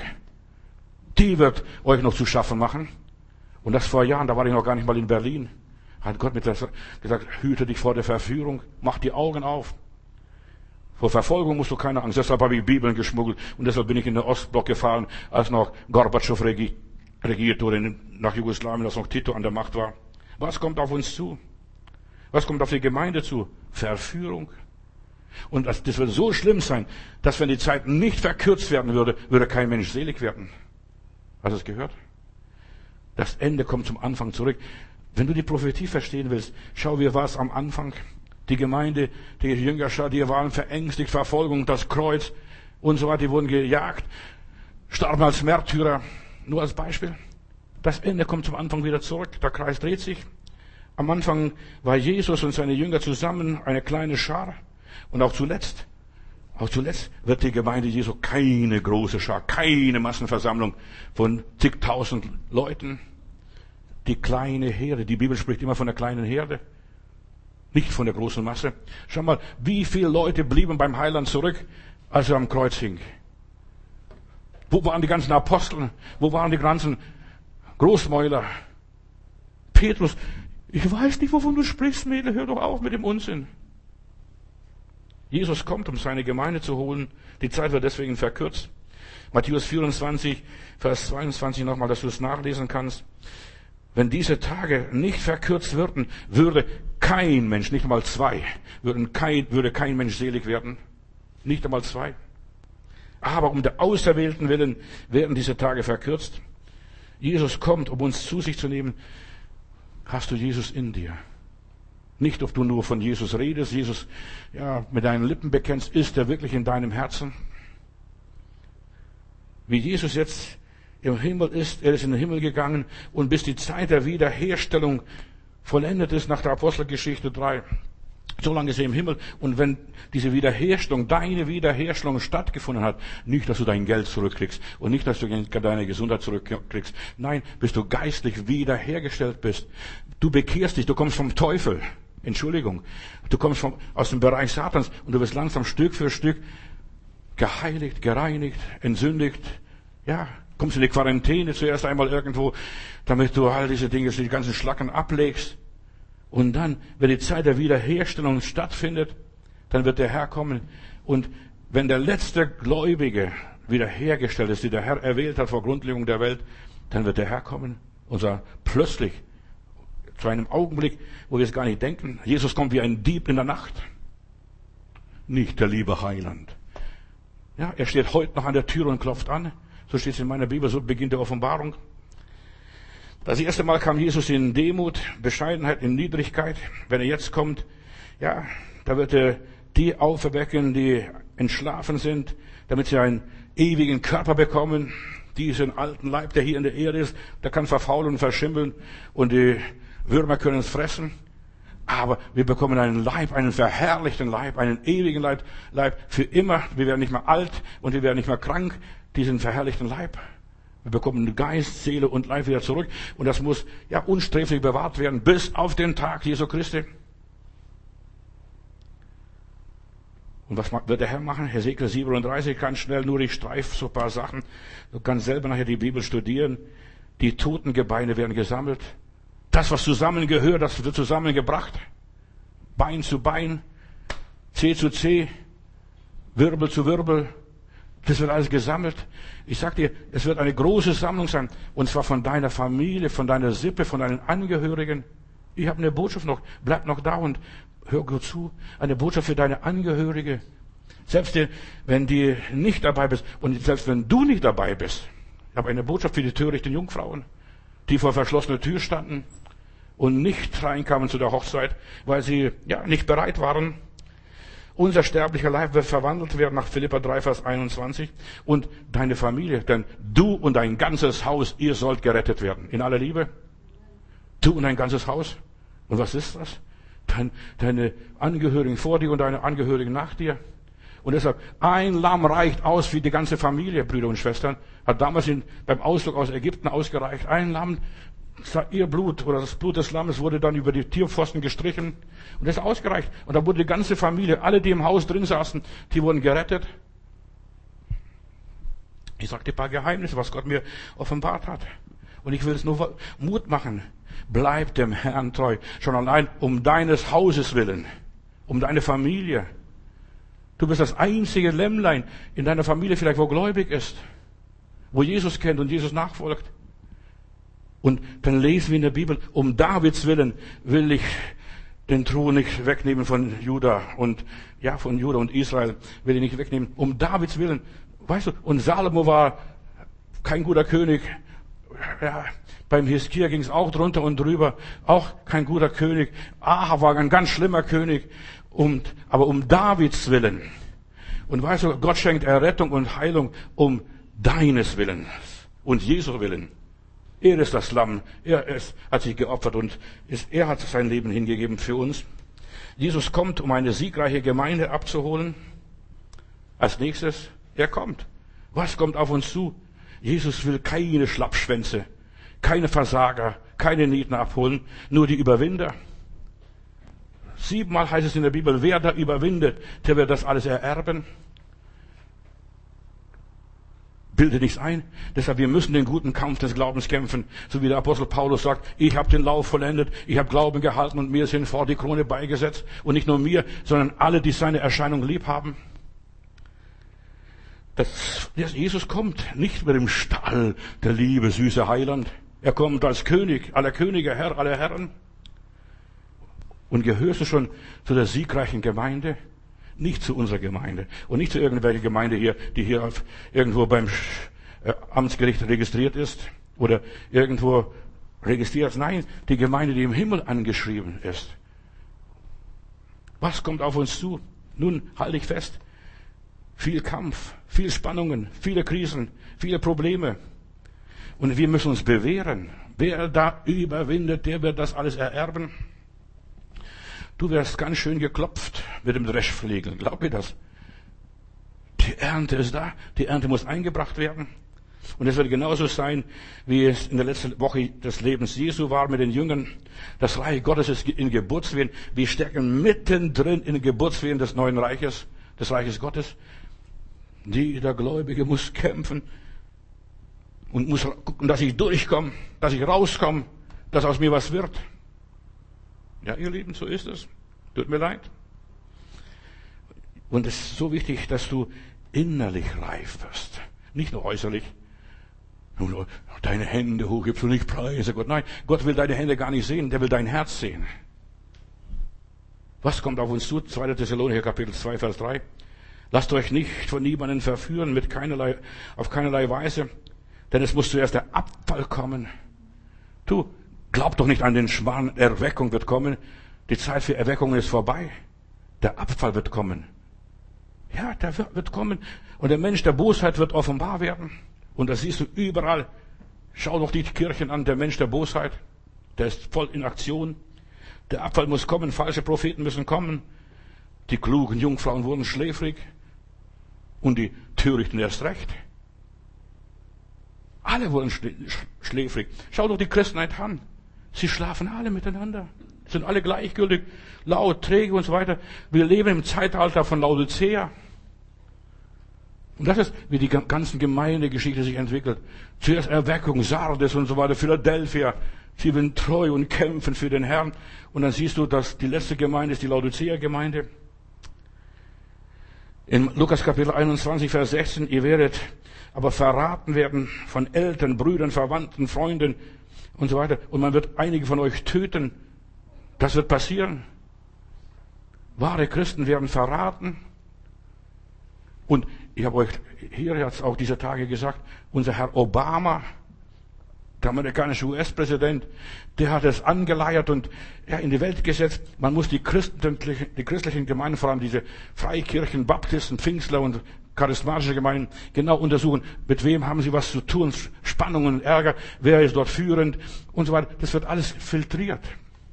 die wird euch noch zu schaffen machen. Und das vor Jahren, da war ich noch gar nicht mal in Berlin. Hat Gott mir gesagt, hüte dich vor der Verführung, mach die Augen auf. Vor Verfolgung musst du keine Angst. Deshalb habe ich Bibeln geschmuggelt und deshalb bin ich in den Ostblock gefahren, als noch Gorbatschow regi regiert oder in, nach Jugoslawien, als noch Tito an der Macht war. Was kommt auf uns zu? Was kommt auf die Gemeinde zu? Verführung. Und das, das wird so schlimm sein, dass wenn die Zeit nicht verkürzt werden würde, würde kein Mensch selig werden. Hast du es gehört? Das Ende kommt zum Anfang zurück. Wenn du die Prophetie verstehen willst, schau, wie war es am Anfang. Die Gemeinde, die Jüngerschaft, die waren verängstigt, Verfolgung, das Kreuz und so weiter, die wurden gejagt, starben als Märtyrer. Nur als Beispiel. Das Ende kommt zum Anfang wieder zurück. Der Kreis dreht sich. Am Anfang war Jesus und seine Jünger zusammen, eine kleine Schar. Und auch zuletzt, auch zuletzt wird die Gemeinde Jesu keine große Schar, keine Massenversammlung von zigtausend Leuten. Die kleine Herde, die Bibel spricht immer von der kleinen Herde, nicht von der großen Masse. Schau mal, wie viele Leute blieben beim Heiland zurück, als er am Kreuz hing. Wo waren die ganzen Apostel? Wo waren die ganzen Großmäuler? Petrus, ich weiß nicht, wovon du sprichst, Mädel, hör doch auf mit dem Unsinn. Jesus kommt, um seine Gemeinde zu holen. Die Zeit wird deswegen verkürzt. Matthäus vierundzwanzig, Vers zweiundzwanzig nochmal, dass du es nachlesen kannst. Wenn diese Tage nicht verkürzt würden, würde kein Mensch, nicht einmal zwei, würden kein, würde kein Mensch selig werden. Nicht einmal zwei. Aber um der Auserwählten willen werden diese Tage verkürzt. Jesus kommt, um uns zu sich zu nehmen. Hast du Jesus in dir? Nicht, ob du nur von Jesus redest, Jesus ja mit deinen Lippen bekennst, ist er wirklich in deinem Herzen? Wie Jesus jetzt im Himmel ist, er ist in den Himmel gegangen und bis die Zeit der Wiederherstellung vollendet ist nach der Apostelgeschichte drei. So lange ist er im Himmel. Und wenn diese Wiederherstellung, deine Wiederherstellung stattgefunden hat, nicht, dass du dein Geld zurückkriegst und nicht, dass du deine Gesundheit zurückkriegst. Nein, bis du geistlich wiederhergestellt bist. Du bekehrst dich, du kommst vom Teufel. Entschuldigung. Du kommst vom, aus dem Bereich Satans und du wirst langsam Stück für Stück geheiligt, gereinigt, entsündigt. Ja, kommst in die Quarantäne zuerst einmal irgendwo, damit du all diese Dinge, die ganzen Schlacken ablegst. Und dann, wenn die Zeit der Wiederherstellung stattfindet, dann wird der Herr kommen. Und wenn der letzte Gläubige wiederhergestellt ist, die der Herr erwählt hat vor Grundlegung der Welt, dann wird der Herr kommen und sagt, plötzlich, zu einem Augenblick, wo wir es gar nicht denken, Jesus kommt wie ein Dieb in der Nacht. Nicht der liebe Heiland. Ja, er steht heute noch an der Tür und klopft an. So steht es in meiner Bibel, so beginnt der Offenbarung. Das erste Mal kam Jesus in Demut, Bescheidenheit, in Niedrigkeit. Wenn er jetzt kommt, ja, da wird er die auferwecken, die entschlafen sind, damit sie einen ewigen Körper bekommen. Diesen alten Leib, der hier in der Erde ist, der kann verfaulen und verschimmeln und die Würmer können es fressen. Aber wir bekommen einen Leib, einen verherrlichten Leib, einen ewigen Leib, Leib für immer. Wir werden nicht mehr alt und wir werden nicht mehr krank, diesen verherrlichten Leib. Wir bekommen Geist, Seele und Leib wieder zurück. Und das muss ja unsträflich bewahrt werden bis auf den Tag Jesu Christi. Und was wird der Herr machen? Hesekiel siebenunddreißig, ganz schnell, nur ich streife so ein paar Sachen. Du kannst selber nachher die Bibel studieren. Die Totengebeine werden gesammelt. Das, was zusammengehört, das wird zusammengebracht. Bein zu Bein, Zeh zu Zeh, Wirbel zu Wirbel. Das wird alles gesammelt. Ich sag dir, es wird eine große Sammlung sein. Und zwar von deiner Familie, von deiner Sippe, von deinen Angehörigen. Ich habe eine Botschaft noch. Bleib noch da und hör gut zu. Eine Botschaft für deine Angehörige. Selbst wenn die nicht dabei bist und selbst wenn du nicht dabei bist. Ich habe eine Botschaft für die törichten Jungfrauen, die vor verschlossener Tür standen und nicht reinkamen zu der Hochzeit, weil sie ja nicht bereit waren. Unser sterblicher Leib wird verwandelt werden nach Philipper drei, Vers einundzwanzig. Und deine Familie, denn du und dein ganzes Haus, ihr sollt gerettet werden. In aller Liebe. Du und dein ganzes Haus. Und was ist das? Dein, deine Angehörigen vor dir und deine Angehörigen nach dir. Und deshalb, ein Lamm reicht aus für die ganze Familie, Brüder und Schwestern. Hat damals in, beim Auszug aus Ägypten ausgereicht. Ein Lamm, ihr Blut oder das Blut des Lammes wurde dann über die Türpfosten gestrichen. Und das ist ausgereicht. Und da wurde die ganze Familie, alle, die im Haus drin saßen, die wurden gerettet. Ich sagte ein paar Geheimnisse, was Gott mir offenbart hat. Und ich will es nur Mut machen. Bleib dem Herrn treu. Schon allein um deines Hauses willen. Um deine Familie. Du bist das einzige Lämmlein in deiner Familie vielleicht, wo gläubig ist, wo Jesus kennt und Jesus nachfolgt. Und dann lesen wir in der Bibel, um Davids willen will ich den Thron nicht wegnehmen von Juda und, ja, von Juda und Israel will ich nicht wegnehmen. Um Davids willen, weißt du, und Salomo war kein guter König. Ja, beim Hiskia ging es auch drunter und drüber, auch kein guter König. Ahab war ein ganz schlimmer König. Und, aber um Davids willen. Und weißt du, Gott schenkt Errettung und Heilung um deines Willens und Jesu Willen. Er ist das Lamm. Er ist, hat sich geopfert und ist, er hat sein Leben hingegeben für uns. Jesus kommt, um eine siegreiche Gemeinde abzuholen. Als nächstes, er kommt. Was kommt auf uns zu? Jesus will keine Schlappschwänze, keine Versager, keine Nieten abholen, nur die Überwinder. Siebenmal heißt es in der Bibel, wer da überwindet, der wird das alles ererben. Bilde nichts ein. Deshalb, wir müssen den guten Kampf des Glaubens kämpfen. So wie der Apostel Paulus sagt, ich habe den Lauf vollendet, ich habe Glauben gehalten und mir ist hinfort die Krone beigesetzt. Und nicht nur mir, sondern alle, die seine Erscheinung lieb haben. Das, Jesus kommt nicht mit dem Stall der Liebe, süße Heiland. Er kommt als König aller Könige, Herr aller Herren. Und gehörst du schon zu der siegreichen Gemeinde? Nicht zu unserer Gemeinde. Und nicht zu irgendwelcher Gemeinde hier, die hier auf, irgendwo beim äh, Amtsgericht registriert ist. Oder irgendwo registriert ist. Nein, die Gemeinde, die im Himmel angeschrieben ist. Was kommt auf uns zu? Nun, halte ich fest. Viel Kampf, viel Spannungen, viele Krisen, viele Probleme. Und wir müssen uns bewähren. Wer da überwindet, der wird das alles ererben. Du wirst ganz schön geklopft mit dem Dreschflegel. Glaub mir das. Die Ernte ist da. Die Ernte muss eingebracht werden. Und es wird genauso sein, wie es in der letzten Woche des Lebens Jesu war mit den Jüngern. Das Reich Gottes ist in Geburtswehen. Wir stecken mittendrin in Geburtswehen des neuen Reiches, des Reiches Gottes. Jeder Gläubige muss kämpfen und muss gucken, dass ich durchkomme, dass ich rauskomme, dass aus mir was wird. Ja, ihr Lieben, so ist es. Tut mir leid. Und es ist so wichtig, dass du innerlich reif wirst. Nicht nur äußerlich. Deine Hände hoch, gibst du nicht Preise, Gott. Nein, Gott will deine Hände gar nicht sehen, der will dein Herz sehen. Was kommt auf uns zu? zweiter Thessalonicher Kapitel zwei, Vers drei. Lasst euch nicht von niemandem verführen, mit keinerlei, auf keinerlei Weise, denn es muss zuerst der Abfall kommen. Du, glaub doch nicht an den Schmarrn, Erweckung wird kommen. Die Zeit für Erweckung ist vorbei. Der Abfall wird kommen. Ja, der wird kommen. Und der Mensch der Bosheit wird offenbar werden. Und das siehst du überall. Schau doch die Kirchen an, der Mensch der Bosheit. Der ist voll in Aktion. Der Abfall muss kommen, falsche Propheten müssen kommen. Die klugen Jungfrauen wurden schläfrig. Und die Törichten erst recht. Alle wurden schläfrig. Schau doch die Christenheit an. Sie schlafen alle miteinander. Sind alle gleichgültig, laut, träge und so weiter. Wir leben im Zeitalter von Laodicea. Und das ist, wie die ganzen Gemeindegeschichte sich entwickelt. Zuerst Erweckung, Sardes und so weiter, Philadelphia. Sie sind treu und kämpfen für den Herrn. Und dann siehst du, dass die letzte Gemeinde ist die Laodicea-Gemeinde. In Lukas Kapitel einundzwanzig, Vers sechzehn, ihr werdet aber verraten werden von Eltern, Brüdern, Verwandten, Freunden und so weiter. Und man wird einige von euch töten. Das wird passieren. Wahre Christen werden verraten. Und ich habe euch hier jetzt auch diese Tage gesagt, unser Herr Obama, der amerikanische U S-Präsident, der hat es angeleiert und ja, in die Welt gesetzt. Man muss die christlichen, die christlichen Gemeinden, vor allem diese Freikirchen, Baptisten, Pfingstler und charismatische Gemeinden, genau untersuchen, mit wem haben sie was zu tun, Spannungen, Ärger, wer ist dort führend und so weiter. Das wird alles filtriert.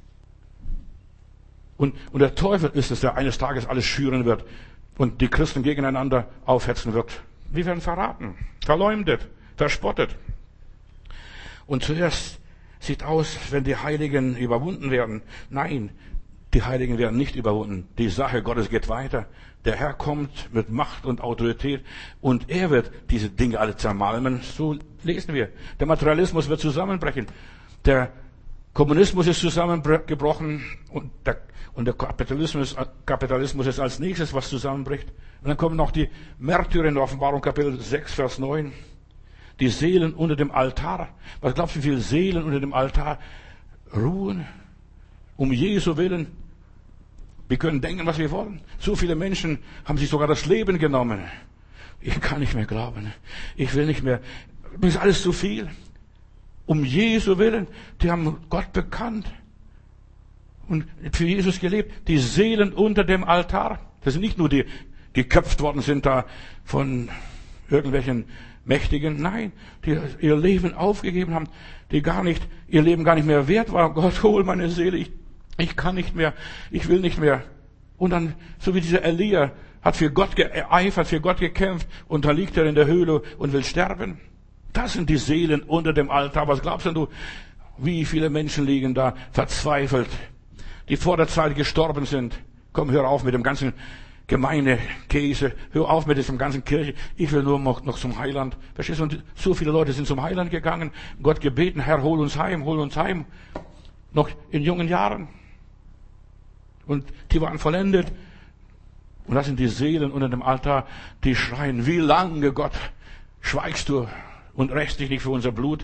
Und, und der Teufel ist es, der eines Tages alles schüren wird und die Christen gegeneinander aufhetzen wird. Wir werden verraten, verleumdet, verspottet. Und zuerst sieht aus, wenn die Heiligen überwunden werden. Nein, die Heiligen werden nicht überwunden. Die Sache Gottes geht weiter. Der Herr kommt mit Macht und Autorität und er wird diese Dinge alle zermalmen. So lesen wir. Der Materialismus wird zusammenbrechen. Der Kommunismus ist zusammengebrochen und der, und der Kapitalismus, Kapitalismus ist als nächstes, was zusammenbricht. Und dann kommen noch die Märtyrer in der Offenbarung Kapitel sechs, Vers neun. Die Seelen unter dem Altar. Was glaubst du, wie viele Seelen unter dem Altar ruhen? Um Jesu willen. Wir können denken, was wir wollen. So viele Menschen haben sich sogar das Leben genommen. Ich kann nicht mehr glauben. Ich will nicht mehr. Mir ist alles zu viel. Um Jesu willen. Die haben Gott bekannt. Und für Jesus gelebt. Die Seelen unter dem Altar. Das sind nicht nur die, geköpft worden sind da von irgendwelchen Mächtigen. Nein, die ihr Leben aufgegeben haben. Die gar nicht, ihr Leben gar nicht mehr wert war. Gott, hol meine Seele. Ich, ich kann nicht mehr. Ich will nicht mehr. Und dann, so wie dieser Elia, hat für Gott geeifert, für Gott gekämpft. Und da liegt er in der Höhle und will sterben. Das sind die Seelen unter dem Altar. Was glaubst denn du, wie viele Menschen liegen da verzweifelt, die vor der Zeit gestorben sind? Komm, hör auf mit dem ganzen Gemeindekäse, hör auf mit diesem ganzen Kirche. Ich will nur noch, noch zum Heiland. Verstehst du? Und so viele Leute sind zum Heiland gegangen, Gott gebeten, Herr, hol uns heim, hol uns heim. Noch in jungen Jahren. Und die waren vollendet. Und das sind die Seelen unter dem Altar, die schreien, wie lange, Gott, schweigst du und rächst dich nicht für unser Blut?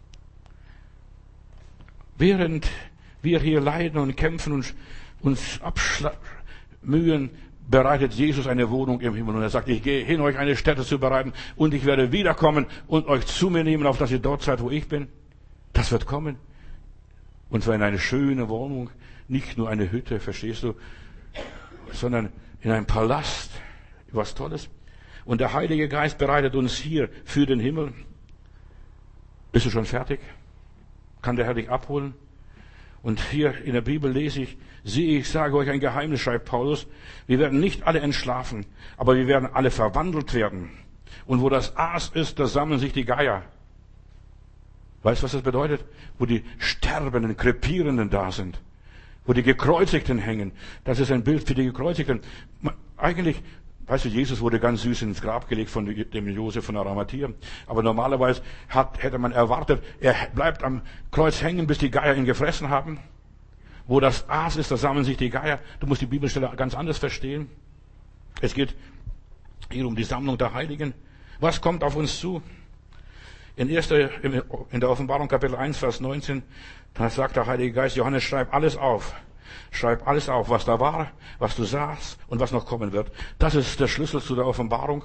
Während wir hier leiden und kämpfen und uns abmühen, bereitet Jesus eine Wohnung im Himmel. Und er sagt, ich gehe hin, euch eine Stätte zu bereiten und ich werde wiederkommen und euch zu mir nehmen, auf dass ihr dort seid, wo ich bin. Das wird kommen. Und zwar in eine schöne Wohnung, nicht nur eine Hütte, verstehst du, sondern in einem Palast. Was Tolles. Und der Heilige Geist bereitet uns hier für den Himmel. Bist du schon fertig? Kann der Herr dich abholen? Und hier in der Bibel lese ich, siehe, ich sage euch ein Geheimnis, schreibt Paulus, wir werden nicht alle entschlafen, aber wir werden alle verwandelt werden. Und wo das Aas ist, da sammeln sich die Geier. Weißt du, was das bedeutet? Wo die Sterbenden, Krepierenden da sind. Wo die Gekreuzigten hängen. Das ist ein Bild für die Gekreuzigten. Eigentlich, weißt du, Jesus wurde ganz süß ins Grab gelegt von dem Josef von Arimathea. Aber normalerweise hat, hätte man erwartet, er bleibt am Kreuz hängen, bis die Geier ihn gefressen haben. Wo das Aas ist, da sammeln sich die Geier. Du musst die Bibelstelle ganz anders verstehen. Es geht hier um die Sammlung der Heiligen. Was kommt auf uns zu? In, erster, in der Offenbarung Kapitel eins, Vers neunzehn, da sagt der Heilige Geist, Johannes, schreib alles auf. Schreib alles auf, was da war, was du sahst und was noch kommen wird. Das ist der Schlüssel zu der Offenbarung.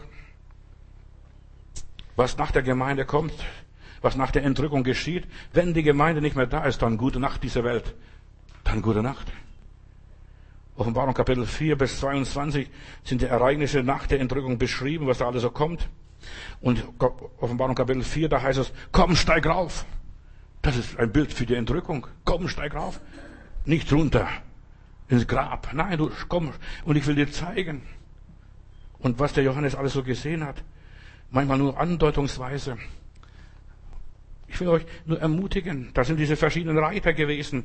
Was nach der Gemeinde kommt, was nach der Entrückung geschieht. Wenn die Gemeinde nicht mehr da ist, dann gute Nacht dieser Welt. Dann gute Nacht. Offenbarung Kapitel vier bis zweiundzwanzig sind die Ereignisse nach der Entrückung beschrieben, was da alles so kommt. Und Offenbarung Kapitel vier, da heißt es, komm, steig rauf. Das ist ein Bild für die Entrückung. Komm, steig rauf. Nicht runter ins Grab. Nein, du komm und ich will dir zeigen. Und was der Johannes alles so gesehen hat, manchmal nur andeutungsweise. Ich will euch nur ermutigen, da sind diese verschiedenen Reiter gewesen.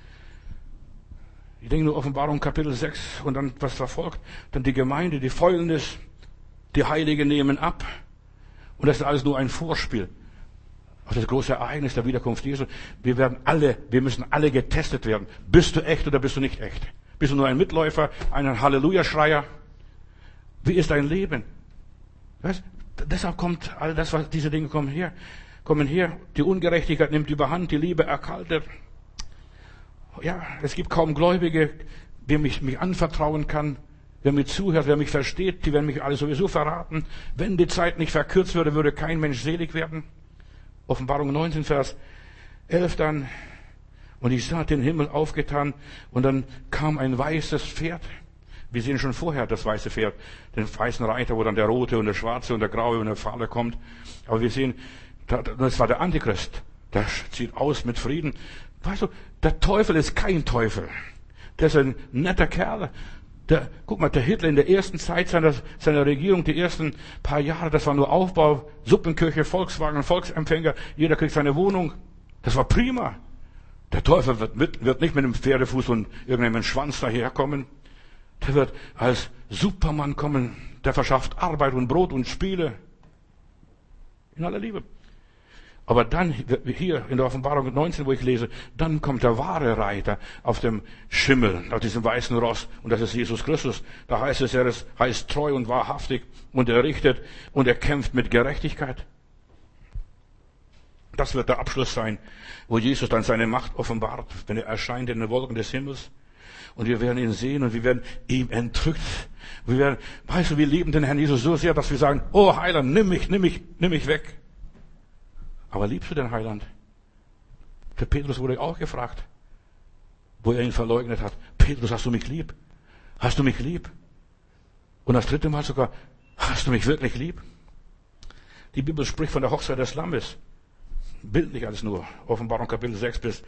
Ich denke nur Offenbarung Kapitel sechs und dann was da folgt. Dann die Gemeinde, die Fäulnis, die Heiligen nehmen ab. Und das ist alles nur ein Vorspiel auf das große Ereignis der Wiederkunft Jesu. Wir werden alle, wir müssen alle getestet werden. Bist du echt oder bist du nicht echt? Bist du nur ein Mitläufer, ein Halleluja-Schreier? Wie ist dein Leben? Weißt? Deshalb kommt all das, was diese Dinge kommen her, kommen her. Die Ungerechtigkeit nimmt überhand, die Liebe erkaltet. Ja, es gibt kaum Gläubige, wem ich mich anvertrauen kann. Wer mir zuhört, wer mich versteht, die werden mich alle sowieso verraten. Wenn die Zeit nicht verkürzt würde, würde kein Mensch selig werden. Offenbarung neunzehn, Vers elf dann. Und ich sah den Himmel aufgetan und dann kam ein weißes Pferd. Wir sehen schon vorher das weiße Pferd, den weißen Reiter, wo dann der rote und der schwarze und der graue und der fahle kommt. Aber wir sehen, das war der Antichrist. Der sieht aus mit Frieden. Weißt du, der Teufel ist kein Teufel. Der ist ein netter Kerl. Der, guck mal, der Hitler in der ersten Zeit seiner, seiner Regierung, die ersten paar Jahre, das war nur Aufbau, Suppenküche, Volkswagen, Volksempfänger, jeder kriegt seine Wohnung. Das war prima. Der Teufel wird, mit, wird nicht mit einem Pferdefuß und irgendeinem Schwanz daherkommen. Der wird als Supermann kommen. Der verschafft Arbeit und Brot und Spiele. In aller Liebe. Aber dann, hier in der Offenbarung neunzehn, wo ich lese, dann kommt der wahre Reiter auf dem Schimmel, auf diesem weißen Ross. Und das ist Jesus Christus. Da heißt es, er ist, heißt treu und wahrhaftig und er richtet und er kämpft mit Gerechtigkeit. Das wird der Abschluss sein, wo Jesus dann seine Macht offenbart, wenn er erscheint in den Wolken des Himmels. Und wir werden ihn sehen und wir werden ihm entrückt. Wir werden, weißt du, wir lieben den Herrn Jesus so sehr, dass wir sagen, oh Heiland, nimm mich, nimm mich, nimm mich weg. Aber liebst du den Heiland? Der Petrus wurde auch gefragt, wo er ihn verleugnet hat. Petrus, hast du mich lieb? Hast du mich lieb? Und das dritte Mal sogar, hast du mich wirklich lieb? Die Bibel spricht von der Hochzeit des Lammes. Bildlich alles nur. Offenbarung Kapitel sechs bis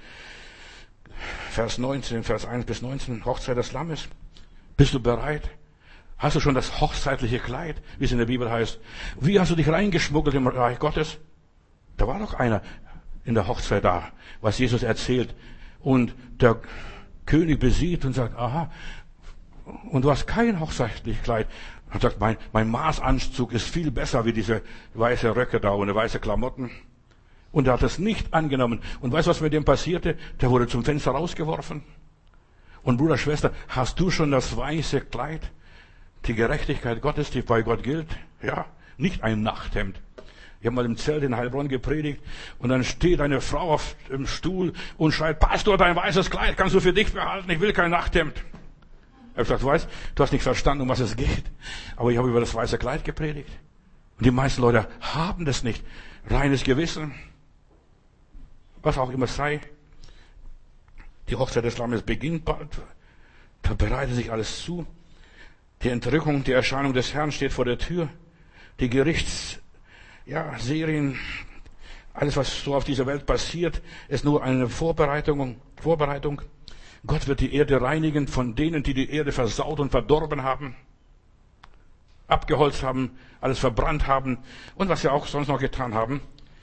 Vers neunzehn, Vers eins bis neunzehn, Hochzeit des Lammes. Bist du bereit? Hast du schon das hochzeitliche Kleid, wie es in der Bibel heißt? Wie hast du dich reingeschmuggelt im Reich Gottes? Da war doch einer in der Hochzeit da, was Jesus erzählt. Und der König besieht und sagt, aha, und du hast kein hochzeitliches Kleid. Und sagt, mein, mein Maßanzug ist viel besser wie diese weiße Röcke da und weiße Klamotten. Und er hat es nicht angenommen. Und weißt du, was mit dem passierte? Der wurde zum Fenster rausgeworfen. Und Bruder, Schwester, hast du schon das weiße Kleid? Die Gerechtigkeit Gottes, die bei Gott gilt? Ja, nicht ein Nachthemd. Ich habe mal im Zelt in Heilbronn gepredigt und dann steht eine Frau auf dem Stuhl und schreit, Pastor, dein weißes Kleid kannst du für dich behalten, ich will kein Nachthemd. Ich habe gesagt, du weißt, du hast nicht verstanden, um was es geht. Aber ich habe über das weiße Kleid gepredigt. Und die meisten Leute haben das nicht. Reines Gewissen. Was auch immer es sei. Die Hochzeit des Lammes beginnt bald. Da bereitet sich alles zu. Die Entrückung, die Erscheinung des Herrn steht vor der Tür. Die Gerichts Ja, Serien, alles, was so auf dieser Welt passiert, ist nur eine Vorbereitung, Vorbereitung. Gott wird die Erde reinigen von denen, die die Erde versaut und verdorben haben, abgeholzt haben, alles verbrannt haben und was sie auch sonst noch getan haben.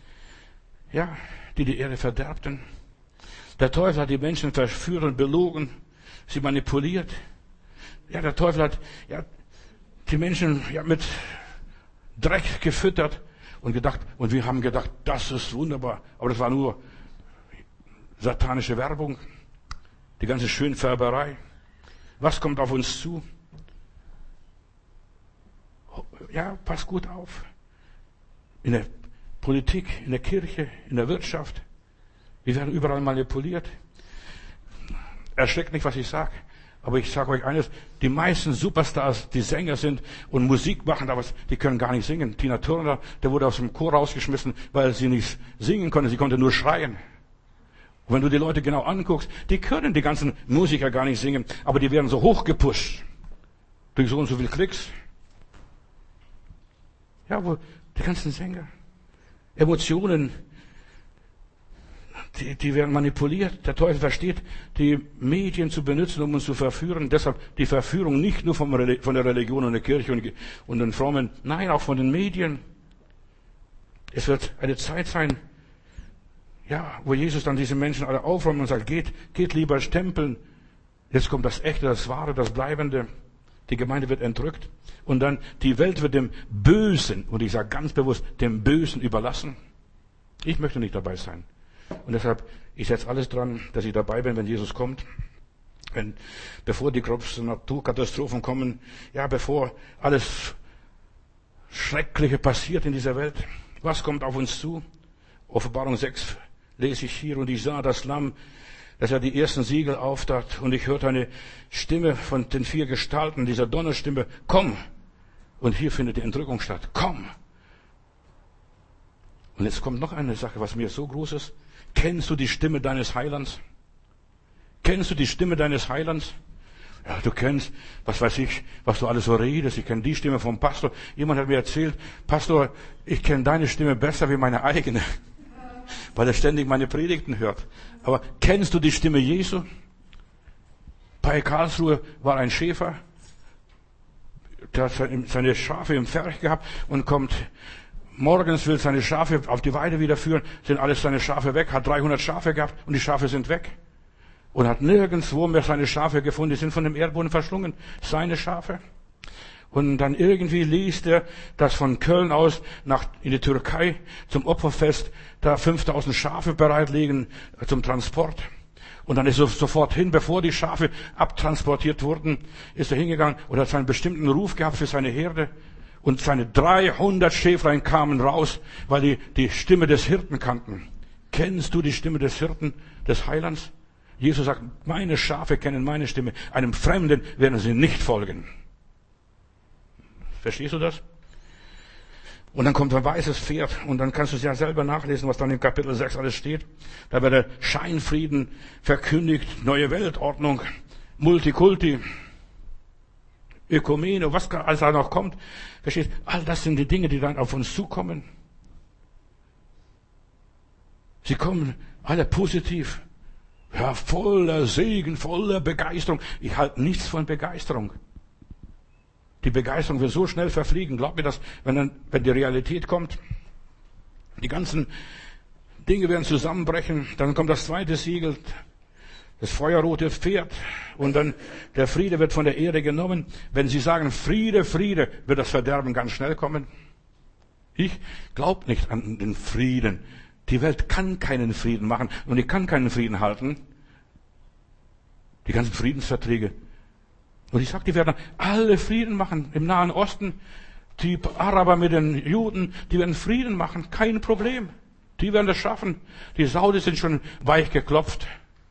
Ja, die die Erde verderbten. Der Teufel hat die Menschen verführt und belogen, sie manipuliert. Ja, der Teufel hat ja, die Menschen ja, mit Dreck gefüttert. Und gedacht, und wir haben gedacht, das ist wunderbar. Aber das war nur satanische Werbung. Die ganze Schönfärberei. Was kommt auf uns zu? Ja, pass gut auf. In der Politik, in der Kirche, in der Wirtschaft. Wir werden überall manipuliert. Erschreckt nicht, was ich sage. Aber ich sage euch eines, die meisten Superstars, die Sänger sind und Musik machen, aber die können gar nicht singen. Tina Turner, der wurde aus dem Chor rausgeschmissen, weil sie nicht singen konnte, sie konnte nur schreien. Und wenn du die Leute genau anguckst, die können die ganzen Musiker gar nicht singen, aber die werden so hochgepusht. Durch so und so viel Klicks. Ja, wo die ganzen Sänger. Emotionen, Die, die werden manipuliert. Der Teufel versteht, die Medien zu benutzen, um uns zu verführen. Deshalb die Verführung nicht nur vom, von der Religion und der Kirche und, und den Frommen, nein, auch von den Medien. Es wird eine Zeit sein, ja, wo Jesus dann diese Menschen alle aufräumt und sagt, geht, geht lieber stempeln. Jetzt kommt das Echte, das Wahre, das Bleibende. Die Gemeinde wird entrückt. Und dann, die Welt wird dem Bösen, und ich sage ganz bewusst, dem Bösen überlassen. Ich möchte nicht dabei sein. Und deshalb, ich setze alles dran, dass ich dabei bin, wenn Jesus kommt. Wenn, bevor die großen Naturkatastrophen kommen, ja, bevor alles Schreckliche passiert in dieser Welt. Was kommt auf uns zu? Offenbarung sechs lese ich hier, und ich sah das Lamm, dass er die ersten Siegel auftat, und ich hörte eine Stimme von den vier Gestalten, dieser Donnerstimme, komm! Und hier findet die Entrückung statt. Komm! Und jetzt kommt noch eine Sache, was mir so groß ist. Kennst du die Stimme deines Heilands? Kennst du die Stimme deines Heilands? Ja, du kennst, was weiß ich, was du alles so redest. Ich kenne die Stimme vom Pastor. Jemand hat mir erzählt, Pastor, ich kenne deine Stimme besser wie meine eigene, weil er ständig meine Predigten hört. Aber kennst du die Stimme Jesu? Bei Karlsruhe war ein Schäfer, der hat seine Schafe im Pferch gehabt und kommt morgens, will seine Schafe auf die Weide wieder führen, sind alles seine Schafe weg, hat dreihundert Schafe gehabt und die Schafe sind weg. Und hat nirgendwo mehr seine Schafe gefunden, die sind von dem Erdboden verschlungen, seine Schafe. Und dann irgendwie liest er, dass von Köln aus nach, in die Türkei zum Opferfest da fünftausend Schafe bereit liegen zum Transport. Und dann ist er sofort hin, bevor die Schafe abtransportiert wurden, ist er hingegangen und hat einen bestimmten Ruf gehabt für seine Herde. Und seine dreihundert Schäflein kamen raus, weil die die Stimme des Hirten kannten. Kennst du die Stimme des Hirten, des Heilands? Jesus sagt, meine Schafe kennen meine Stimme. Einem Fremden werden sie nicht folgen. Verstehst du das? Und dann kommt ein weißes Pferd und dann kannst du es ja selber nachlesen, was dann im Kapitel sechs alles steht. Da wird der Scheinfrieden verkündigt, neue Weltordnung, Multikulti, Ökumene, was alles da noch kommt. Verstehst du? All das sind die Dinge, die dann auf uns zukommen. Sie kommen alle positiv. Ja, voller Segen, voller Begeisterung. Ich halte nichts von Begeisterung. Die Begeisterung wird so schnell verfliegen. Glaub mir das, wenn, dann, wenn die Realität kommt. Die ganzen Dinge werden zusammenbrechen. Dann kommt das zweite Siegel, das feuerrote Pferd. Und dann der Friede wird von der Erde genommen. Wenn Sie sagen Friede, Friede, wird das Verderben ganz schnell kommen. Ich glaube nicht an den Frieden. Die Welt kann keinen Frieden machen. Und die kann keinen Frieden halten. Die ganzen Friedensverträge. Und ich sag, die werden alle Frieden machen im Nahen Osten. Die Araber mit den Juden, die werden Frieden machen, kein Problem. Die werden das schaffen. Die Saudis sind schon weich geklopft.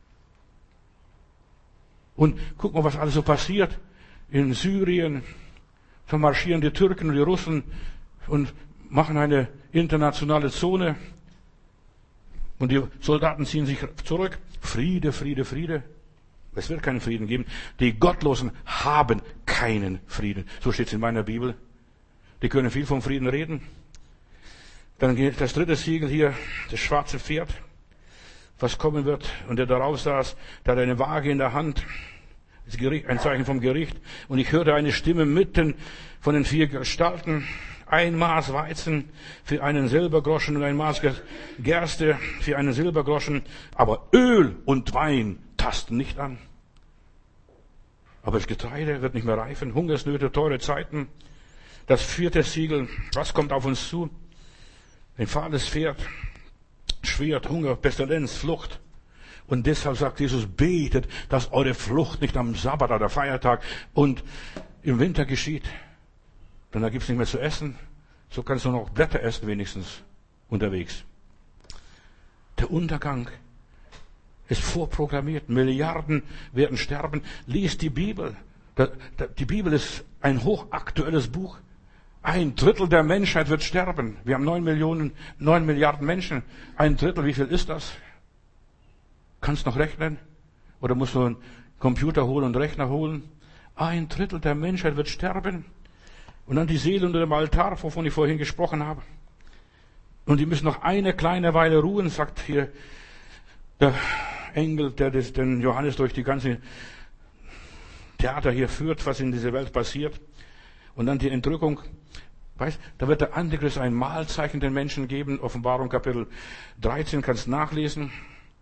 Und guck mal, was alles so passiert. In Syrien, so marschieren die Türken und die Russen und machen eine internationale Zone. Und die Soldaten ziehen sich zurück. Friede, Friede, Friede. Es wird keinen Frieden geben. Die Gottlosen haben keinen Frieden. So steht es in meiner Bibel. Die können viel vom Frieden reden. Dann geht das dritte Siegel hier, das schwarze Pferd, was kommen wird. Und der darauf saß, der hat eine Waage in der Hand. Das Gericht, ein Zeichen vom Gericht. Und ich hörte eine Stimme mitten von den vier Gestalten. Ein Maß Weizen für einen Silbergroschen und ein Maß Gerste für einen Silbergroschen. Aber Öl und Wein tasten nicht an. Aber das Getreide wird nicht mehr reifen. Hungersnöte, teure Zeiten. Das vierte Siegel. Was kommt auf uns zu? Ein fahles Pferd. Schwert, Hunger, Pestilenz, Flucht. Und deshalb sagt Jesus, betet, dass eure Flucht nicht am Sabbat oder Feiertag und im Winter geschieht. Denn da gibt's nicht mehr zu essen. So kannst du noch Blätter essen wenigstens unterwegs. Der Untergang ist vorprogrammiert. Milliarden werden sterben. Lies die Bibel. Die Bibel ist ein hochaktuelles Buch. Ein Drittel der Menschheit wird sterben. Wir haben neun Millionen, neun Milliarden Menschen. Ein Drittel, wie viel ist das? Kannst du noch rechnen? Oder musst du einen Computer holen und einen Rechner holen? Ein Drittel der Menschheit wird sterben. Und dann die Seele unter dem Altar, wovon ich vorhin gesprochen habe. Und die müssen noch eine kleine Weile ruhen, sagt hier der Engel, der den Johannes durch die ganze Theater hier führt, was in dieser Welt passiert. Und dann die Entrückung. Weißt, da wird der Antichrist ein Mahlzeichen den Menschen geben. Offenbarung Kapitel dreizehn, kannst nachlesen.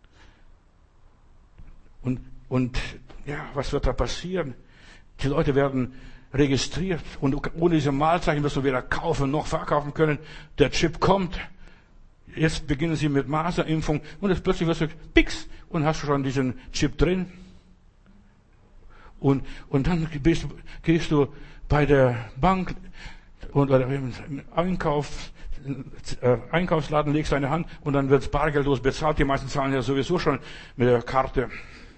Und, und, ja, was wird da passieren? Die Leute werden registriert. Und ohne diese Mahlzeichen wirst du weder kaufen noch verkaufen können. Der Chip kommt. Jetzt beginnen sie mit Maserimpfung. Und jetzt plötzlich wirst du, pix, und hast du schon diesen Chip drin. Und, und dann bist, gehst du bei der Bank und oder im Einkauf, äh, Einkaufsladen, legst deine Hand und dann wird's bargeldlos bezahlt. Die meisten zahlen ja sowieso schon mit der Karte.